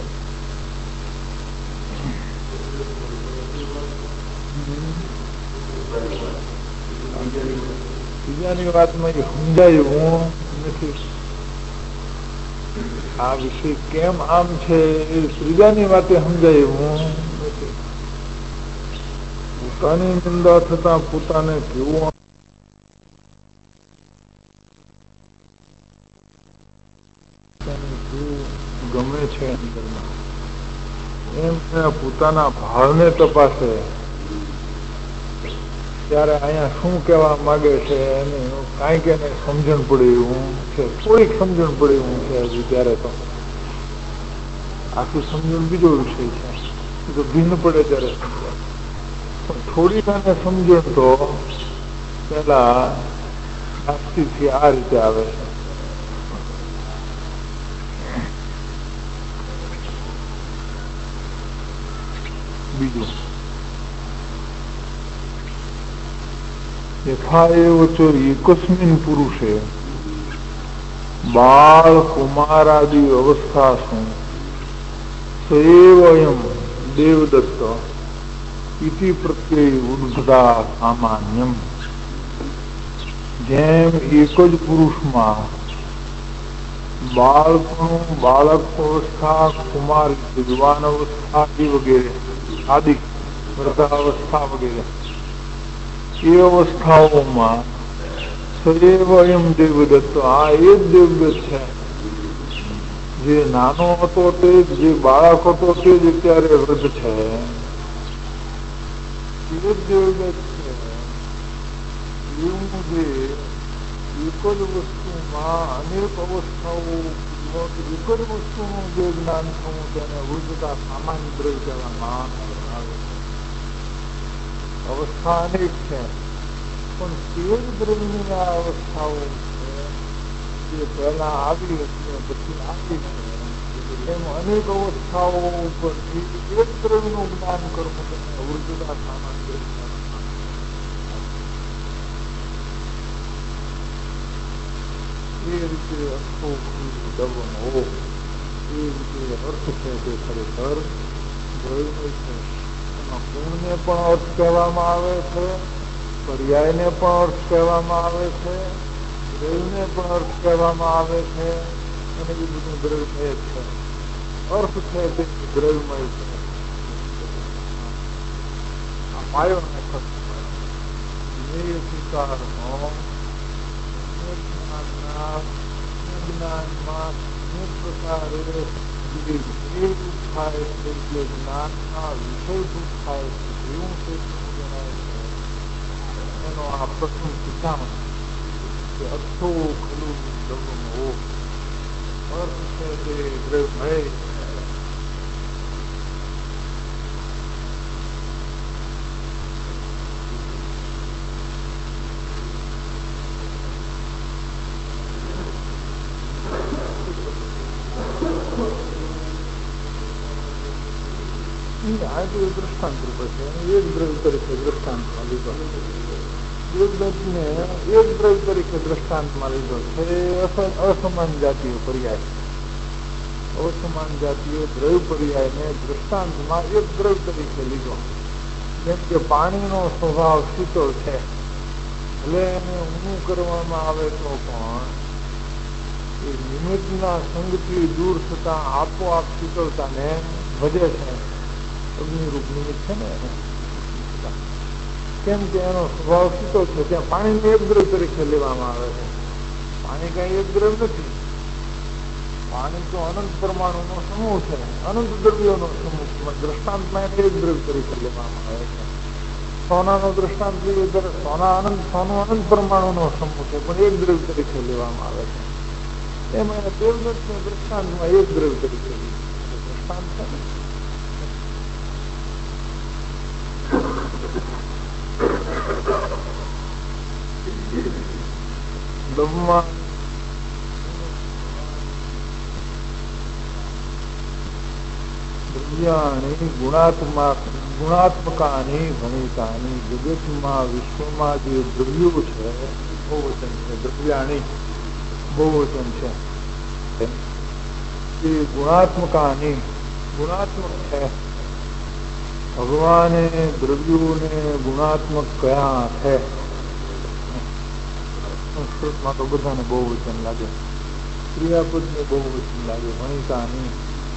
બીજાની વાતમાં સમજાયું નથી. આ વિષય કેમ આમ છે એ ત્રીજાની વાતે સમજાયું નથી. પોતાની નિંદા થતા પોતાને કેવું ગમે છે અંદરમાં એમ પોતાના ભાવને તપાસે ત્યારે અહીંયા શું કહેવા માંગે છે એને કાંઈક એને સમજણ પડે એવું છે, થોડીક સમજણ પડે એવું છે. હજુ ત્યારે તો આખી સમજણ બીજો વિષય છે, તો ભિન્ન પડે ત્યારે સમજણ. પણ થોડીક એને સમજણ તો પેલા નાસ્તિકથી આ રીતે આવે છે. બીજું યથા એવ ચ એકસ્મિન પુરુષે બાળ કુમારાદિ અવસ્થાસુ સએવયમ દેવદત્ત ઇતિ પ્રત્યય ઉદ્ભતા સામાન્યમ. જેમ એક જ પુરુષમાં બાળકનું બાળક અવસ્થા, કુમાર વિદ્વાન અવસ્થા વગેરે આદિ વૃદ્ધાવસ્થા વગેરે એ અવસ્થાઓમાં સદૈવ એમ દેવદત્ત, આ એ જ દેવદત્ત છે. જે નાનો હતો તે જ, જે બાળક હતો તે જ અત્યારે વૃદ્ધ છે, એ જ દેવદત્ત છે. એવું જે એક જ વસ્તુમાં અનેક અવસ્થાઓ, એક જ વસ્તુનું જે જ્ઞાન થવું તેને વૃદ્ધતા સામાન્ય દ્રવ્ય કહેવામાં આવે છે. અવસ્થા અનેક છે પણ તે જ દ્રવ્યની આ અવસ્થાઓ છે જે પહેલા આવી હતી પછી આવી છે. એમ અનેક અવસ્થાઓ ઉપરથી એક દ્રવ્યનું જ્ઞાન કરવું તેને વૃદ્ધતા સામાન્ય એ રીતે અર્થો દવનો એ રીતે અર્થ છે તે ખરેખર દ્રવ્ય છે. ગુણને પણ અર્થ કહેવામાં આવે છે, પર્યાયને પણ અર્થ કહેવામાં આવે છે, દ્રવ્યને પણ અર્થ કહેવામાં આવે છે, અને એ બધું દ્રવ્યમય છે. અર્થ છે તે દ્રવ્યમય છે. આ પાયો ને સ્વીકારનો જ્ઞાનમાં પ્રકારે થાય છે, જે જ્ઞાનના વિષયભૂત થાય છે એવું તે જણાય છે. એનો આ પ્રથમ સિદ્ધાંત કે અર્થો ખલું દ્રવ્યમો, અર્થ છે તે દ્રવ્યમય. દ્રષ્ટાંત રૂપે છે, એક દ્રવ્ય તરીકે દ્રષ્ટાંતમાં લીધો. દેવદત્તને એક દ્રવ્ય તરીકે દ્રષ્ટાંતમાં લીધો છે. અસમાન જાતિઓ પર્યાય, અસમાન જાતિઓ દ્રવ્ય પર્યાયને દ્રષ્ટાંતમાં એક દ્રવ્ય તરીકે લીધો. જેમ કે પાણીનો સ્વભાવ શીતળ છે, એટલે એને ઊંઘું કરવામાં આવે તો પણ એ નિમિત્તના સંગથી દૂર થતા આપોઆપ શીતળતાને વધે છે. અગ્નિરૂપ નિમિત્ત છે ને એને, કેમ કે એનો સ્વભાવ શીતળ છે. ત્યાં પાણીને એક દ્રવ્ય તરીકે લેવામાં આવે છે. પાણી કઈ એક દ્રવ્ય નથી. પાણી તો અનંત પરમાણુનો સમૂહ છે, અનંત દ્રવ્યોનો સમૂહ. દ્રષ્ટાંતમાં એને એક દ્રવ્ય તરીકે લેવામાં આવે છે. સોનાનો દ્રષ્ટાંત લઈએ ત્યારે સોના અનંત, સોનું અનંત પરમાણુનો સમૂહ છે, પણ એક દ્રવ્ય તરીકે લેવામાં આવે છે. એમાં એને દેવદત્તના દ્રષ્ટાંતમાં એક દ્રવ્ય તરીકે દ્રષ્ટાંત છે ને. દ્રવ્યાણી ગુણાત્મક ગુણાત્મકાની ભણિતાની જગતમાં વિશ્વમાં જે દ્રવ્યો છે બહુવચન છે, દ્રવ્યાણી બહુવચન છે. એ ગુણાત્મકાની ગુણાત્મક છે. ભગવાને દ્રવ્યોને ગુણાત્મક કયા છે. સંસ્કૃતમાં તો બધાને બહુવચન લાગે, ક્રિયાપદને બહુવચન લાગે. વણિકાની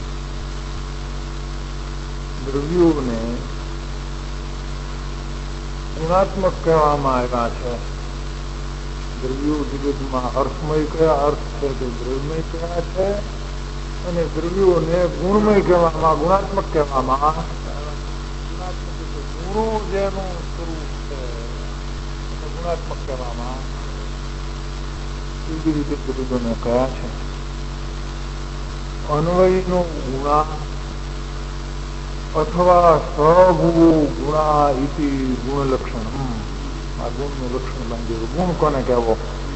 દ્રવ્યોને ગુણાત્મક કહેવામાં આવ્યા છે. દ્રવ્યો જગતમાં અર્થમય કયા અર્થ છે તે દ્રવ્યમય કયા છે, અને દ્રવ્યોને ગુણમય કહેવામાં, ગુણાત્મક કહેવામાં. ગુણો જેનું સ્વરૂપ છે એને ગુણાત્મક કહેવામાં. એવી રીતે દ્રવ્યોને કયા છે. અન્વયનો ગુણા અથવા સ્વભુવો ગુણા ઇતિ ગુણલક્ષણ. આ ગુણનું લક્ષણ બાંધ્યું. ગુણ કોને કહેવો?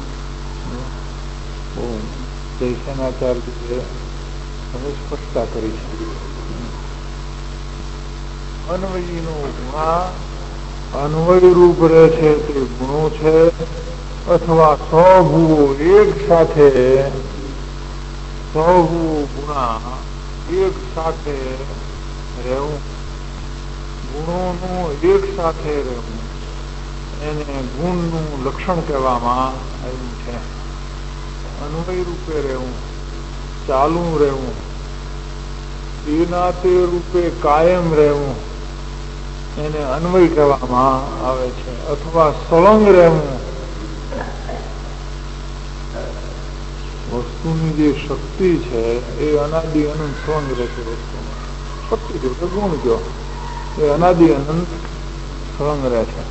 જયસેનાચાર્યએ તમે સ્પષ્ટતા કરી છે. અન્વયનો ગુણા અન્વય રૂપ રહે છે તે ગુણો છે, અથવા સ્વભુવો એક સાથે સ્વભુવો ગુણા એક સાથે રહેવું, ગુણોનું એક સાથે રહેવું એને ગુણનું લક્ષણ કહેવામાં આવ્યું છે. અન્વય રૂપે રહેવું, ચાલુ રહેવું, એના તે રૂપે કાયમ રહેવું એને અન્વય કહેવામાં આવે છે. અથવા સળંગ રહેવું, વસ્તુની જે શક્તિ છે એ અનાદિ અનંત સળંગ રહે છે. વસ્તુમાં શક્તિ જો કે ગુણ જો એ અનાદિ અનંત સળંગ રહે છે.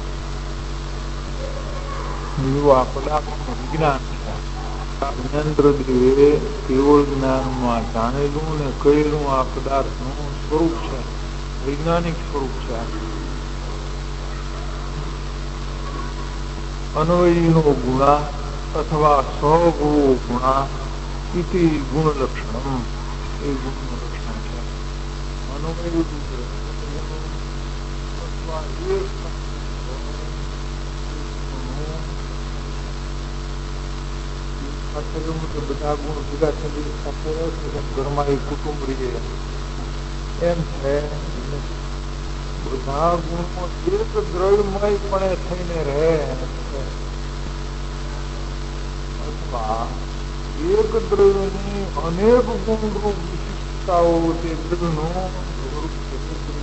આ પદાર્થનું વિજ્ઞાન છે. જ્ઞાનદ્રદેવે કેવળ જ્ઞાનમાં જાણેલું ને કહેલું આ પદાર્થનું સ્વરૂપ છે, વૈજ્ઞાનિક સ્વરૂપ છે. અન્વયનો ગુણા અથવા સ્વભુવો ગુણા ઇતિ ગુણલક્ષણ. એ ગુણનું લક્ષણ છે. અન્વય અથવા એક બધા ગુણ ભેગા થઈ સાથે ઘરમાં એક કુટુંબ રહીએ એમ છે. બધા ગુણો એક દ્રવ્યમય પણ થઈને રહે, અથવા એક દ્રવ્યની અનેક ગુણરૂપ વિશિષ્ટતાઓ તે દ્રવ્યનું સ્વરૂપ છે.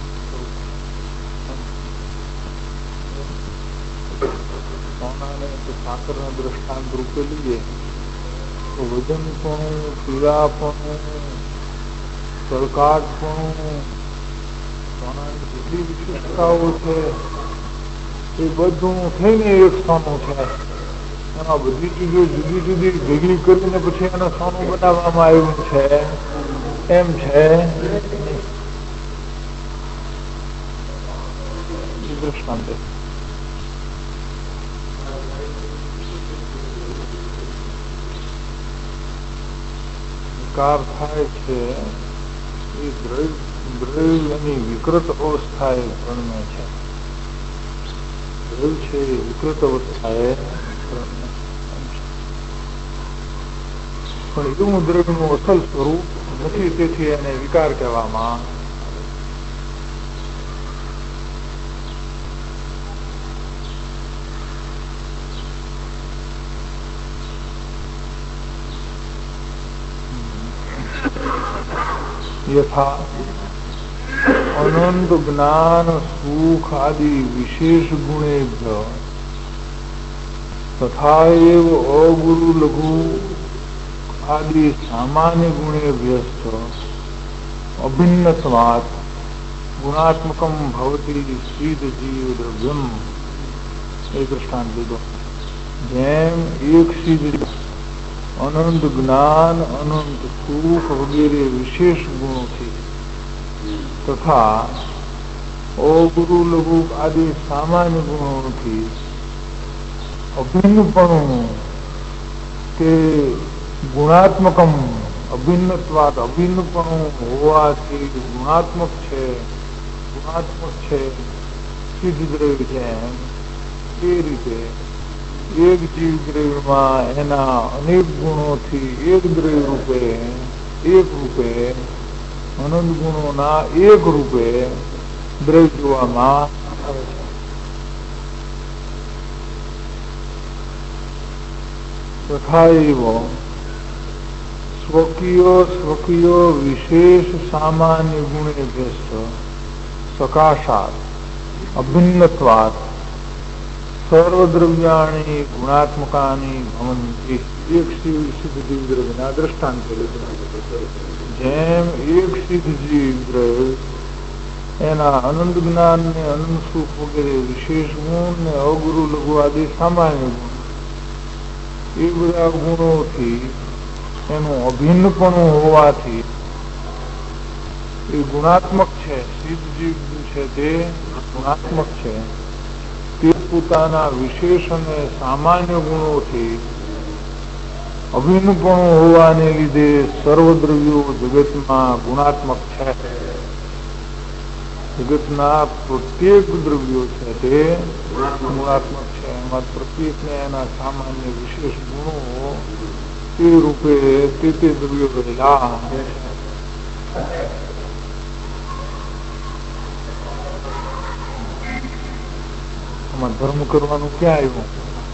સોનાને સાકરના દ્રષ્ટાંત રૂપે લઈએ તો વજનપણું, પીળાપણું, ચળકાટપણું, સોનાની જેટલી વિશિષ્ટતાઓ છે એ બધું થઈને એક સોનું છે. એમાં બધી ચીજો જુદી જુદી ભેગી કરીને પછી એને સોનું બનાવવામાં આવ્યું છે એમ છે. દ્રષ્ટાંત થાય છે એ દ્રવ્યની વિકૃત અવસ્થાએ પ્રણમે છે. દ્રવ્ય છે એ વિકૃત અવસ્થાએ પણ એવું દ્રવ્યનું અસલ સ્વરૂપ નથી, તેથી એને વિકાર કહેવામાં. यथा अनंत ज्ञान सुख आदि विशेष गुणेभ्य तथा एव अगुरु लघु आदि सामान्य गुणेभ्यश्च अभिन्नत्वात् गुणात्मकं भवति शीत जीव द्रव्यम. एक दृष्टांत दे दो. જેમ એક સિદ્ધ અનંત જ્ઞાન, અનંત સુખ વગેરે વિશેષ ગુણોથી તથા અગુરુ લઘુ આદિ સામાન્ય ગુણોથી અભિન્નપણું તે ગુણાત્મકમ અભિન્નત્વાદ અભિન્નપણું હોવાથી ગુણાત્મક છે, ગુણાત્મક છે, સિદ્ધ દ્રવ્ય છે. એ રીતે એક જીવ દ્રવ્યમાં એના અનેક ગુણોથી એક દ્રવ્ય રૂપે એક રૂપે અનંત ગુણોના એક રૂપે દ્રવ્ય જોવામાં આવે છે. તથા એવ સ્વકીય સ્વકીય વિશેષ સામાન્ય ગુણેભ્યશ્ચ સકાશાત અભિન્નત્વાત સર્વદ્રવ્યાણી ગુણાત્મકાની ભવંતિ. એક સિદ્ધ જીવ દ્રવ્યના દ્રષ્ટાંત જેમ એક સિદ્ધ જીવ દ્રવ્ય એના અનંત જ્ઞાન ને અનંત સુખ વગેરે વિશેષ ગુણ ને અગુરુ લઘુ આદિ સામાન્ય ગુણ એ બધા ગુણોથી એનું અભિન્નપણું હોવાથી એ ગુણાત્મક છે. સિદ્ધ જીવ છે તે ગુણાત્મક છે. તે પોતાના વિશેષ અને સામાન્ય ગુણોથી અભિન્નપણું હોવાને લીધે સર્વદ્રવ્યો જગતમાં ગુણાત્મક છે. જગતના પ્રત્યેક દ્રવ્યો છે તે ગુણાત્મક છે. એમાં પ્રત્યેકને એના સામાન્ય વિશેષ ગુણો એ રૂપે તે તે દ્રવ્યો રહેલા. આમાં ધર્મ કરવાનું ક્યાં આવ્યું?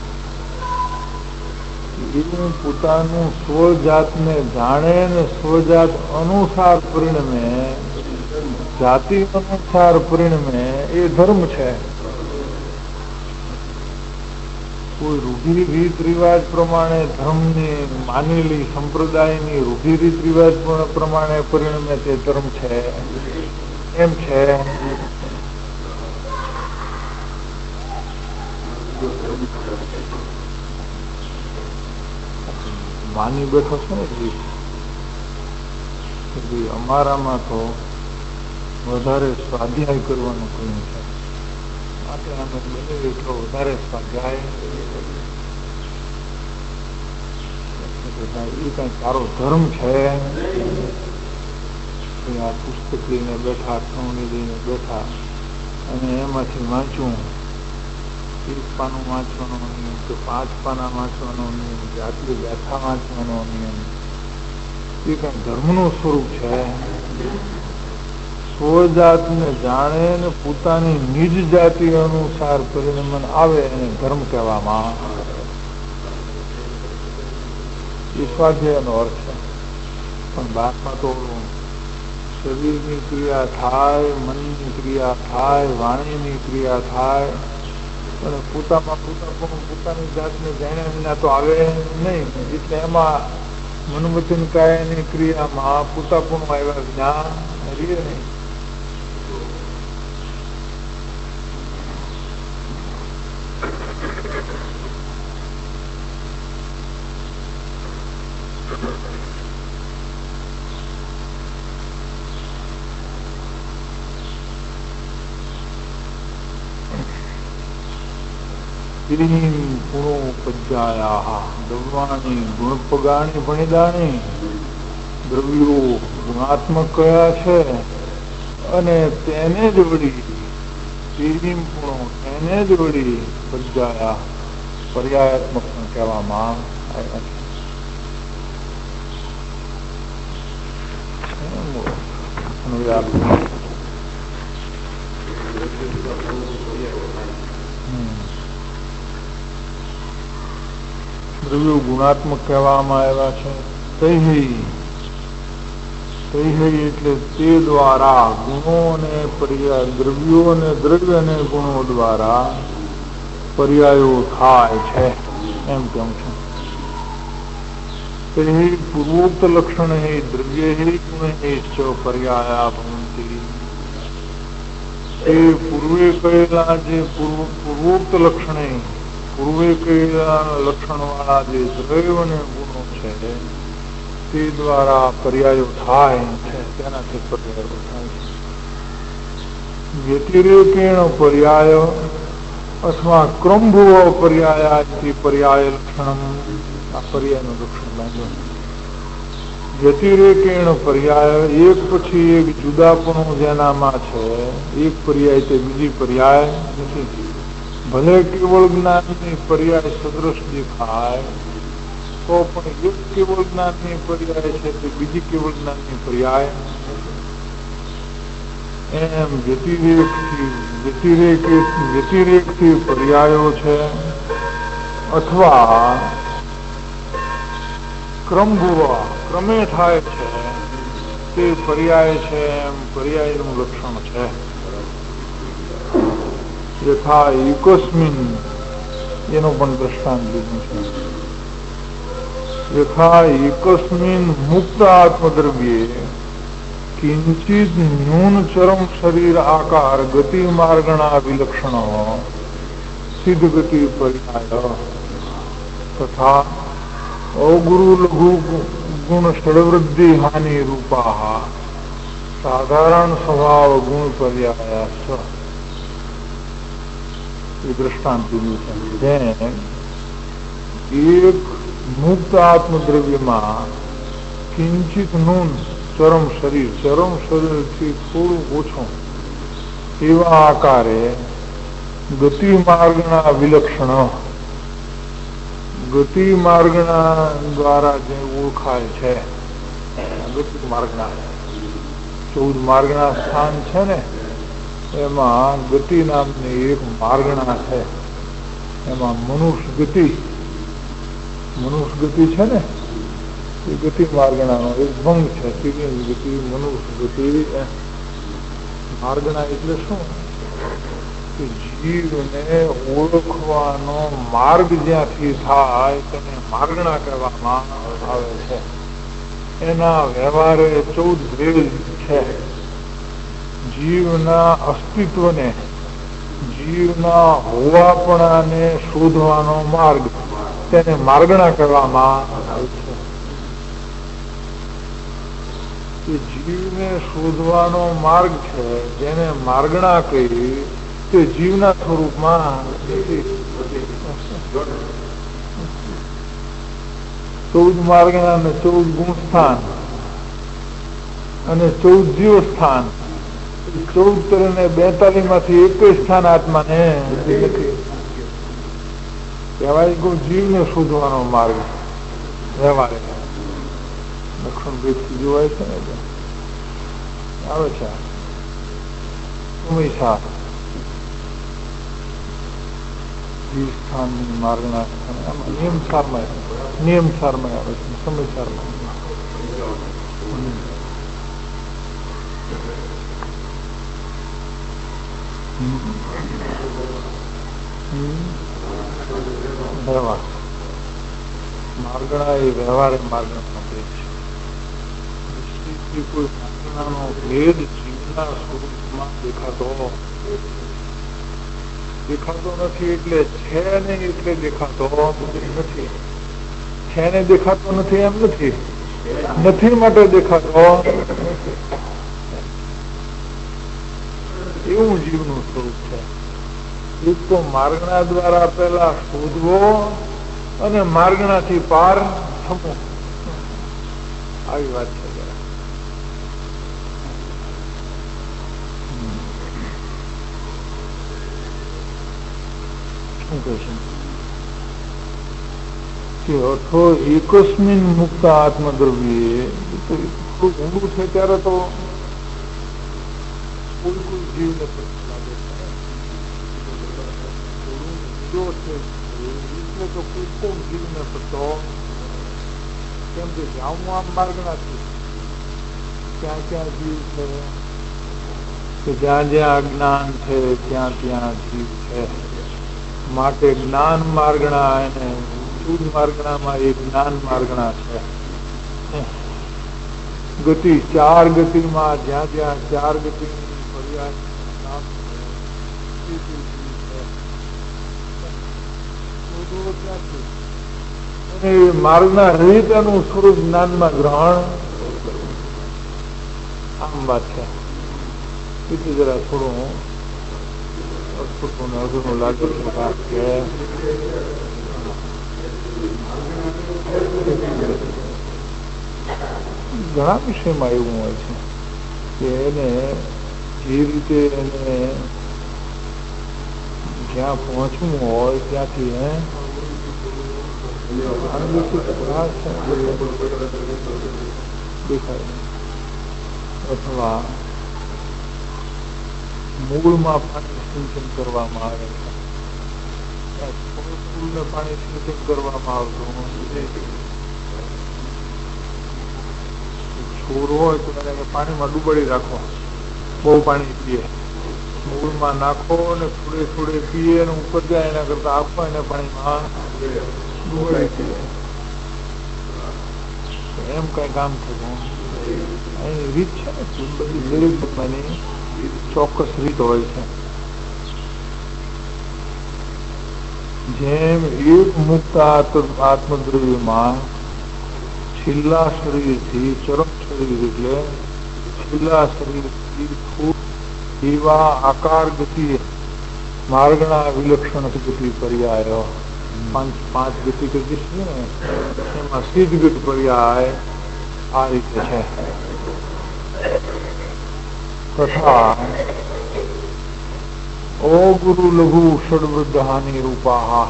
એવું પોતાનું સ્વજાતને જાણે ને સ્વજાત અનુસાર પરિણમે, જાતિ અનુસાર પરિણમે એ ધર્મ છે. કોઈ રૂઢિ રીત રિવાજ પ્રમાણે ધર્મની માનેલી સંપ્રદાયની રૂઢિ રીત રિવાજ પ્રમાણે પરિણમે તે ધર્મ છે એમ છે. માની બેઠો છે ને અમારામાં તો વધારે સ્વાધ્યાય કરવાનું કહ્યું છે. માટે અમે બને એટલો વધારે સ્વાધ્યાય એ કઈ સારો ધર્મ છે. આ પુસ્તક લઈને બેઠા, છવણી લઈને બેઠા અને એમાંથી વાંચવું. એક પાનું વાંચવાનો નિયમ કે પાંચ પાના વાંચવાનો નિયમ કે આટલી ગાથા વાંચવાનો નિયમ એ કઈ ધર્મનું સ્વરૂપ છે. સ્વજાતને જાણે ને પોતાની નિજ જાતિ અનુસાર પરિણમન આવે એને ધર્મ કહેવામાં. એ સ્વાધ્યાયનો અર્થ છે. પણ બાદમાં તો શરીરની ક્રિયા થાય, મનની ક્રિયા થાય, વાણીની ક્રિયા થાય અને પોતામાં પોતા પોતાની જાતને જાણ્યા વિના તો આવે નહીં. એટલે એમાં મનવચન કાયની ક્રિયામાં પોતાપણું આવ્યા વિના રહે નહીં. ગુણો પજ્જાયા દ્રવ્યાણી ગુણપગાણી ભણિદાણી. દ્રવ્યો ગુણાત્મક કયા છે અને તેને જ વળી તીન ગુણો તેને જ વળી પજ્જાયા પર્યાયાત્મક પણ કહેવામાં આવ્યા છે. દ્રવ્યો ગુણાત્મક કહેવામાં આવ્યા છે. તૈહી તૈહી એટલે તે દ્વારા ગુણો અને પર્યાય દ્રવ્યો અને દ્રવ્ય અને ગુણો દ્વારા પર્યાયો થાય છે એમ કેમ છે. તૈહી પૂર્વોક્ત લક્ષણ દ્રવ્ય ગુણ પર્યાયા ભવંતિ. એ પૂર્વે કહેલા જે પૂર્વોક્ત લક્ષણે પૂર્વે કહેલા લક્ષણ વાળા જે દ્રવ્ય અને ગુણો છે તે દ્વારા પર્યાયો થાય છે. તેનાથી પર્યાયો થાય છે. વ્યતિરેકેણ પર્યાય અથવા ક્રમભૂવ પર્યાયાથી પર્યાય લક્ષણ. આ પર્યાયનું લક્ષણ લાગ્યું. વ્યતિરેકેણ પર્યાય એક પછી એક જુદાપણું જેનામાં છે. એક પર્યાય તે બીજી પર્યાય નથી. ભલે કેવળ જ્ઞાનની પર્યાય સદૃશ દેખાય તો પણ એક કેવળ જ્ઞાનની પર્યાય છે તે બીજી કેવળ જ્ઞાનની પર્યાય એમ વ્યતિરેકથી વ્યતિરેક વ્યતિરેકથી પર્યાયો છે અથવા ક્રમપૂર્વક ક્રમે થાય છે તે પર્યાય છે એમ પર્યાયનું લક્ષણ છે. યથા એકસ્મિન એનો પણ દ્રષ્ટાંત લીધું છે. યથા એકસ્મિન મુક્ત આત્મદ્રવ્યે કિંચિત ન્યૂન ચરમ શરીર આકાર ગતિ માર્ગણા વિલક્ષણ સિદ્ધ ગતિ પર્યાય તથા અગુરુ લઘુ ગુણ ષડવૃદ્ધિ હાનિ રૂપા સાધારણ સ્વભાવ ગુણ પર્યાય એ દ્રષ્ટાંત દીધું છે. એક મુક્ત આત્મદ્રવ્યમાં કિંચિત નૂન ચરમ શરીર ચરમ શરીરથી થોડું ઓછું એવા આકારે ગતિ માર્ગના વિલક્ષણ ગતિ માર્ગના દ્વારા જે ઓળખાય છે ગતિ માર્ગના ચૌદ માર્ગના સ્થાન છે ને એમાં ગતિ નામની એક માર્ગણા છે. એમાં મનુષ્ય ગતિ મનુષ્ય ગતિ છે ને એ ગતિ માર્ગણાનો એક ભંગ છે. ગતિ મનુષ્ય ગતિ માર્ગણા એટલે શું કે જીવને ઓળખવાનો માર્ગ જ્યાંથી થાય તેને માર્ગણા કહેવામાં આવે છે. એના વ્યવહારે ચૌદ ભેદ છે. જીવના અસ્તિત્વને જીવના હોવાપણાને શોધવાનો માર્ગ તેને માર્ગણા કરવામાં આવે છે. એ જીવને શોધવાનો માર્ગ છે જેને માર્ગણા કહી તે જીવના સ્વરૂપમાં ચૌદ માર્ગણા અને ચૌદ ગુણ સ્થાન અને ચૌદ જીવ સ્થાન ચૌદ તરને બેતાલીસ માંથી એક સ્થાન આત્માને કહેવાય કોઈ જીવને શોધવાનો માર્ગ વ્યવહારે દક્ષિણ ભેદથી જોવાય છે ને આવે છે હંમેશા જીવ સ્થાનની માર્ગના નિયમ સારમાં નિયમ સારમાં આવે છે સમય સારમાં વ્યવહાર માર્ગણા એ વ્યવહારે માર્ગણાનો ભેદ છે. કોઈ માર્ગણાનો ભેદ જીવના સ્વરૂપમાં દેખાતો દેખાતો નથી એટલે છે નહીં એટલે દેખાતો નથી. છે ને દેખાતો નથી એમ નથી નથી માટે દેખાતો એવું જીવનું સ્વરૂપ છે. એક તો માર્ગણા દ્વારા પેલા શોધવો અને માર્ગણાથી પાર થવું આવી વાત છે. શું કહે છે કે અથો એકસ્મિન મુક્ત આત્મદ્રવ્યે થોડું ઊંડું છે ત્યારે તો કોઈ કોઈ જીવને લાગે છે એટલે તો કોઈ કોઈ જીવને થતો કેમ કે જાઉં આમ માર્ગના છે ક્યાં ક્યાં જીવ છે કે જ્યાં જ્યાં અજ્ઞાન છે ત્યાં ત્યાં જીવ છે. માટે જ્ઞાન માર્ગણા અને શુદ્ધ માર્ગણામાં એક જ્ઞાન માર્ગણા છે. ગતિ ચાર ગતિમાં જ્યાં જ્યાં ચાર ગતિ માર્ગના રહિતનું સ્વરૂપ જ્ઞાનમાં ગ્રહણ આમ વાત છે. એટલે જરા થોડું અસ્પષ્ટોને અઘરું લાગે છે. ઘણા વિષયમાં એવું હોય છે કે એને જે રીતે એને જ્યાં પહોંચવું હોય ત્યાંથી હે દેખાય અથવા મૂળમાં પાણી સિંચન કરવામાં આવે છે, મૂળને પાણી સિંચન કરવામાં આવતું છોડ હોય તો એને પાણીમાં ડૂબાડી રાખો, બહુ પાણી પીએ, મૂળમાં નાખો અને થોડે થોડે પીએ અને ઉપર જાય એના કરતા આપો એને પાણીમાં ડૂબાડી પીએ, એમ કઈ કામ થતું. એની રીત છે ને બધી દરેક બધાની ચોક્કસ રીત હોય છે. જેમ એક મુક્ત આત્મદ્રવ્યમાં છેલ્લા શરીરથી ચરમ શરીર એટલે છેલ્લા શરીરથી એવા આકાર ગતિ માર્ગના વિલક્ષણ ગતિ પર્યાય પાંચ પાંચ ગતિ ગતિ છે ને એમાં સિદ્ધ ગતિ પર્યાય આ રીતે છે. તથા અગુરુ લઘુ ષડવૃદ્ધ હાનિ રૂપા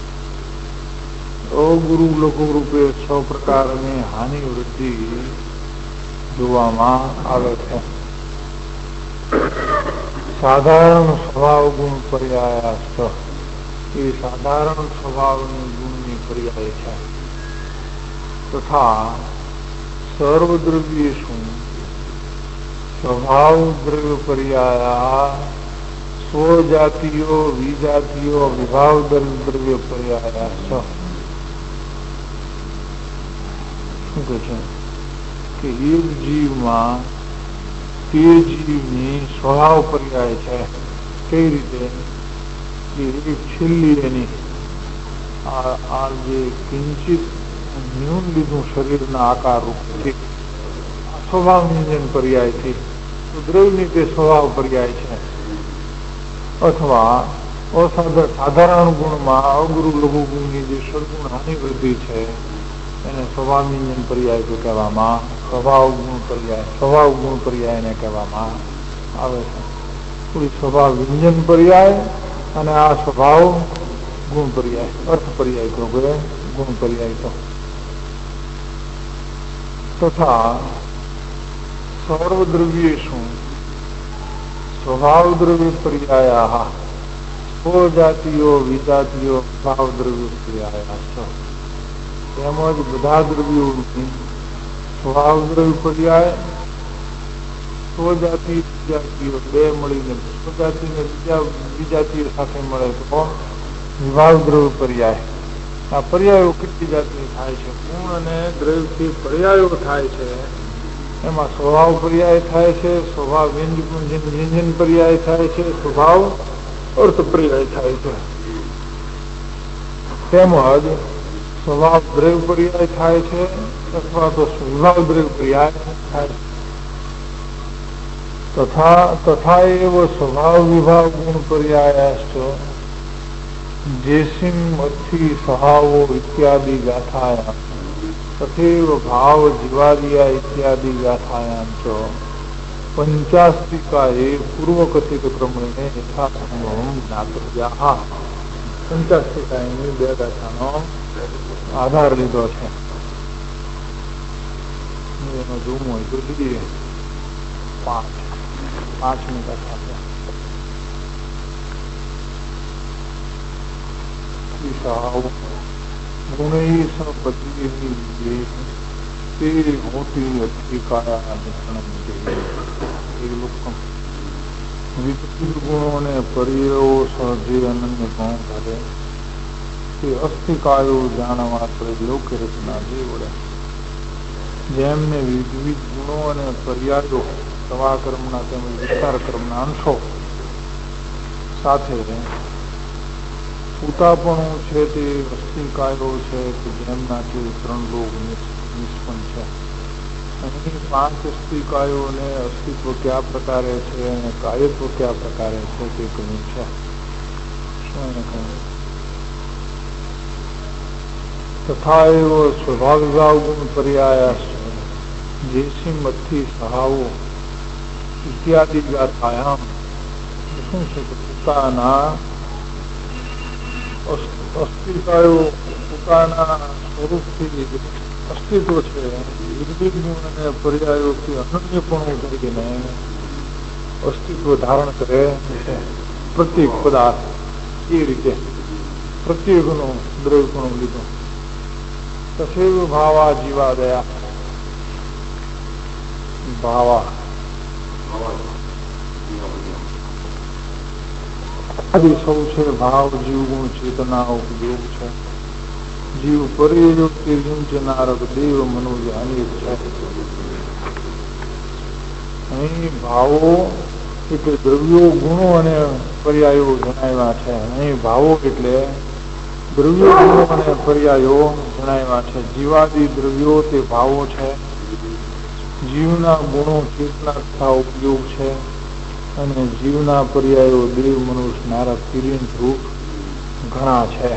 અગુરુ લઘુ રૂપે છ પ્રકારની હાનિ વૃદ્ધિ જોવામાં આવે છે. સાધારણ સ્વભાવ ગુણ પર્યાય એ સાધારણ સ્વભાવની ગુણની પર્યાય છે. તથા સર્વદ્રવ્યેષુ સ્વભાવ દ્રવ્ય પર્યાય સ્વજાતીયો વિજાતીયો વિભાવ દ્રવ્ય પર્યાય શું કહે છે કે એક જીવમાં તે જીવની સ્વભાવ પર્યાય છે. કઈ રીતે કે એક છેલ્લી એની આ જે કિંચિત ન્યૂન લીધું શરીરના આકાર રૂપથી સ્વભાવ નિંજન પર્યાયથી દ્રવ્યની તે સ્વભાવ પર્યાય છે. અથવા સાધારણ ગુણમાં અગુરુ લઘુ ગુણની જે સદગુણ હાનિ વૃદ્ધિ છે એને સ્વભાવ નિંજન પર્યાય કહેવામાં સ્વભાવ ગુણ પર્યાય સ્વભાવ ગુણ પર્યાય એને કહેવામાં આવે છે. પૂરી સ્વભાવ વ્યંજન પર્યાય અને આ સ્વભાવ ગુણ પર્યાય અર્થ પર્યાય તો ગુણ પર્યાય તો તથા સર્વદ્રવ્યેષુ સ્વભાવ દ્રવ્ય પર્યાય સ્વજાતીયો વિજાતીયો ભાવ દ્રવ્ય પર્યાય તેમજ બધા દ્રવ્યોની સ્વભાવ દ્રવ્ય પર્યાય સ્વજાતિ વિજાતીઓ બે મળીને સ્વજાતિ ને બીજા વિજાતીઓ સાથે મળે તો વિભાવ દ્રવ્ય પર્યાય. આ પર્યાયો કેટલી જાતની થાય છે? ગુણ અને દ્રવ્યથી પર્યાયો થાય છે. એમાં સ્વભાવ પર્યાય થાય છે, સ્વભાવ વ્યંજન પર્યાય થાય છે, સ્વભાવ અર્થ પર્યાય થાય છે. તેમજ સ્વભાવ દ્રવ્ય પર્યાય થાય છે અથવા તો વિભાવ દ્રવ્ય પર્યાય થાય છે. તથા તથા એવ સ્વભાવ વિભાવ ગુણ પર્યાયાશ્ચ જેસિમ અથી સહાવો ઇત્યાદિ ગાથાયા તથૈવ ભાવ જીવાદિયા ઇત્યાદિ ગાથાયામ ચ પંચાસ્તિકાએ પૂર્વકથિત ક્રમેણે યથાસંભવમ જ્ઞાતવ્યાઃ. પંચાસ્તિકાની બે ગાથાનો આધાર લીધો છે. એનો જોવું હોય તો જોઈએ પાંચ પાંચમી ગાથા છે. ગુણૈ સપતિ તે હોતી અધિકાયા વિપરીત ગુણોને પર્યાયો સહજે અનન્ય ગુણ કરે તે અસ્થિકાયો જાણ માત્ર યોગ્ય રચના જે વડે જેમને વિવિધ ગુણો અને પર્યાયો પ્રવાહ કર્મના તેમજ વિસ્તાર કર્મના અંશો સાથે ઉતાપણું છે તે અસ્થિકાયો છે કે જેમનાથી ત્રણ લોક નિષ્પન્ન છે. અહીં પાંચ અસ્થિકાયોને અસ્તિત્વ કયા પ્રકારે છે અને કાયત્વ કયા પ્રકારે છે તે કહ્યું છે. શું એને કહ્યું? તથા એવ સ્વભાવ વિભાવ ગુણ પર્યાય જેસી મથી સહાવો ઇત્યાદિ ગાથાયામ શું છે કે પોતાના અસ્તિત્વ પોતાના સ્વરૂપથી અસ્તિત્વ છે, નિર્વિઘ્ન અને પર્યાયોથી અનન્યપણું કરીને અસ્તિત્વ ધારણ કરે છે. પ્રત્યેક પદાર્થ એ રીતે પ્રત્યેકનું દ્રવ્યપણું લીધું. તથૈવ ભાવા જીવા દયા ભાવા આદિ સૌ છે. ભાવ જીવ ગુણ ચેતના ઉપયોગ છે. જીવ પર્યોગ નારક દેવ મનોજ અનેક છે. અહીં ભાવો એટલે દ્રવ્યો ગુણો અને પર્યાયો જણાવ્યા છે. અહીં ભાવો એટલે દ્રવ્યો ગુણો અને પર્યાયો જણાવ્યા છે. જીવાદી દ્રવ્યો તે ભાવો છે. જીવના ગુણો ચેતના તથા ઉપયોગ છે અને જીવના પર્યાયો દેવ મનુષ્ય નારદ કિરીન રૂપ ઘણા છે.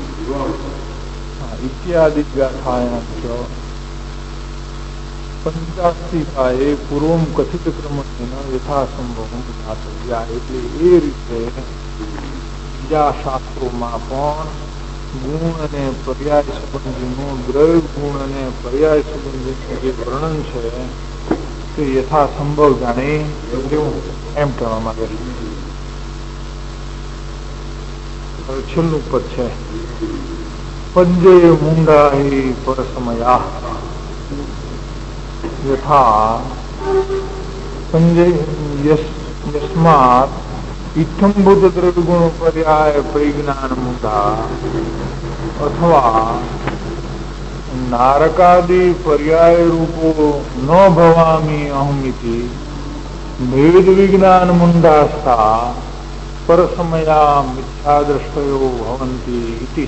ઇત્યાદિ ગાથાયા પંચાસ્તિકાએ પૂર્વમ કથિત ક્રમણ યથાસંભવ જ્ઞાતવ્યા. એટલે એ રીતે બીજા શાસ્ત્રોમાં પણ ગુણ અને પર્યાય સંબંધીનું દ્રવ્ય ગુણ અને પર્યાય સંબંધીનું જે વર્ણન છે તે યથાસંભવ જાણી એમ કહેવા માંગે છે. હવે છેલ્લું પદ છે પંજે મુંડા હિ પરસમયા યથા પંજે યસ્માત ઇત્થંભૂત દ્રવ્યગુણ પર્યાય પરિજ્ઞાન મુંડા અથવા નારકાદિ પર્યાય રૂપો ન ભવામી અહમિતિ ભેદ વિજ્ઞાન મુંડાસ્તા પરસમયા મિથ્યા દ્રષ્ટયો ભવંતી ઇતિ.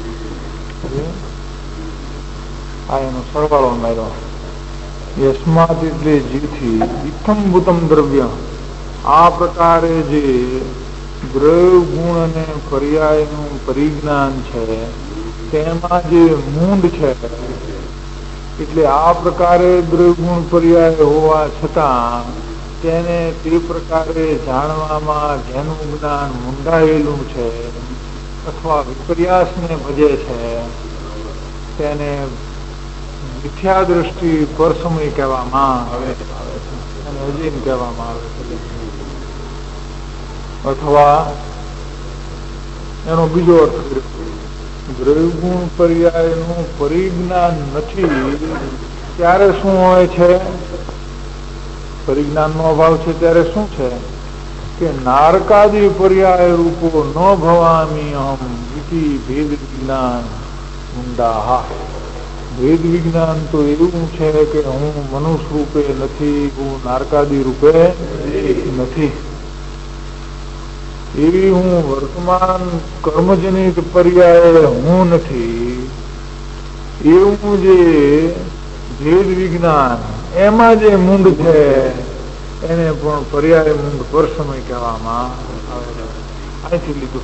આ એનો સરવાળો માર્યો. યસ્માત એટલે જીથી ઇત્થંભૂતમ દ્રવ્ય આ પ્રકારે જે દ્રવ્ય ગુણ અને પર્યાયનું પરિજ્ઞાન છે તેમાં જે મૂંડ છે એટલે આ પ્રકારે દ્રવ્ય ગુણ પર્યાય હોવા છતાં તેને તે પ્રકારે જાણવામાં જેનું જ્ઞાન મૂંડાયેલું છે અથવા વિપર્યાસને ભજે છે તેને મિથ્યા દ્રષ્ટિ પરસમય કહેવામાં આવે છે અને અજીન કહેવામાં આવે છે. અથવા એનો બીજો અર્થ દ્રવ્યગુણ પર્યાયનું પરિજ્ઞાન નથી ત્યારે શું હોય છે? પરિજ્ઞાનનો અભાવ છે ત્યારે શું છે કે નારકાદિ પર્યાય રૂપો ન ભવામી અહમ ઇતિ ભેદ વિજ્ઞાન મુંડાહા. ભેદ વિજ્ઞાન તો એવું છે કે હું મનુષ્ય રૂપે નથી, હું નારકાદિ રૂપે નથી, એવી હું વર્તમાન કર્મજનિત પર્યાય હું નથી, એવું જે ભેદ વિજ્ઞાન એમાં જે મૂંડ છે એને પણ પર્યાય મૂંડ પર સમય કહેવામાં આવે છે. અહીંથી લીધું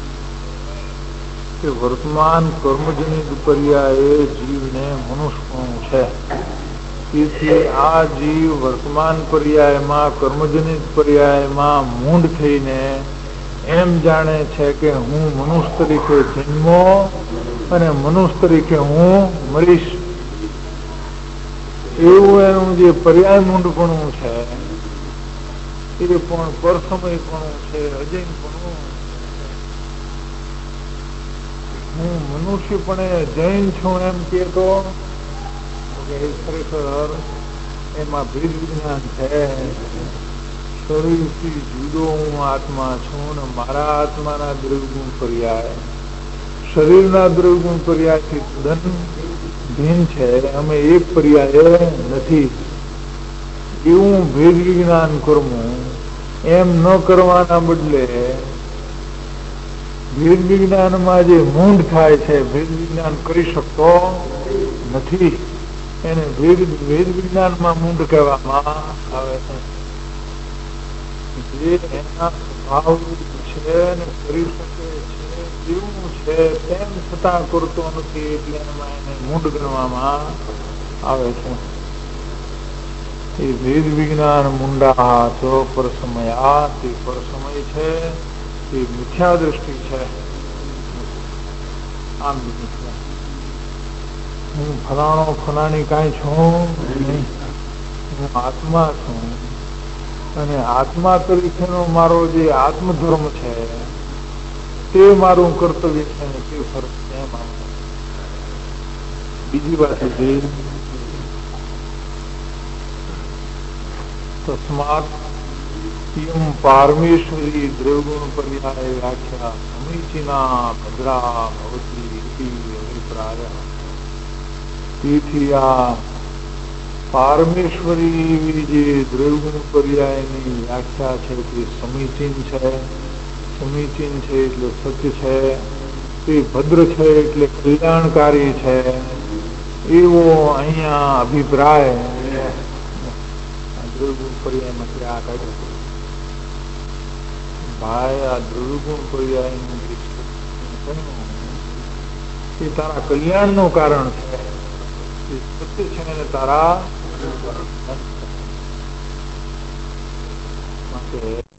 કે વર્તમાન કર્મજનિત પર્યાય જીવને મનુષ્યપણું છે. તેથી આ જીવ વર્તમાન પર્યાયમાં કર્મજનિત પર્યાયમાં મૂંડ થઈને એમ જાણે છે કે હું મનુષ્ય તરીકે જન્મો અને મનુષ્ય તરીકે હું મરીશ, એવું એનું જે પર્યાય મૂંડપણું છે એ પણ પરસમયપણું છે, અજૈનપણું. હું મનુષ્યપણે જૈન છું એમ કેતો ખરેખર એમાં ભેદ વિજ્ઞાન છે. શરીરથી જુદો હું આત્મા છું ને મારા આત્માના દ્રવ્યગુણ પર્યાય શરીરના દ્રવ્યગુણ પર્યાયથી તદ્દન ભિન્ન છે. અમે એક પર્યાય નથી, એવું ભેદ વિજ્ઞાન કરવું એમ ન કરવાના બદલે ભેદ વિજ્ઞાનમાં જે મૂંડ થાય છે ભેદ વિજ્ઞાન કરી શકતો નથી એને ભેદ ભેદ વિજ્ઞાનમાં મૂંડ કહેવામાં આવે છે. જે એના સ્વભાવ છે ને કરી શકે છે એવું છે તેમ છતાં કરતો નથી એટલે એમાં એને મૂંડ ગણવામાં આવે છે. એ ભેદ વિજ્ઞાન મુંડા તો પરસમય આ તે પરસમય છે, એ મિથ્યા દ્રષ્ટિ છે. આમ હું ફલાણો ફલાણી કાંઈ છું નહીં, હું આત્મા છું અને આત્મા તરીકેનો મારો જે આત્મધર્મ છે તે મારું કર્તવ્ય છે ને તે ફરજ છે. બીજી વાત છે તસ્માત પારમેશ્વરી દ્રવગુણ પર્યાય વ્યાખ્યા સમીચીના ભદ્રા ભવતી અભિપ્રાય. તેથી આ પારમેશ્વરી જે દ્રવગુણ પર્યાયની વ્યાખ્યા છે તે સમીચીન છે. સમીચીન છે એટલે સત્ય છે, તે ભદ્ર છે એટલે કલ્યાણકારી છે, એવો અહીંયા અભિપ્રાય દ્રવગુણ પર્યાયમાં ત્યાં કાઢ્યો. ભાઈ આ દ્રવગુણ પર્યાયનું એ તારા કલ્યાણ નું કારણ છે, એ સત્ય છે અને તારા માટે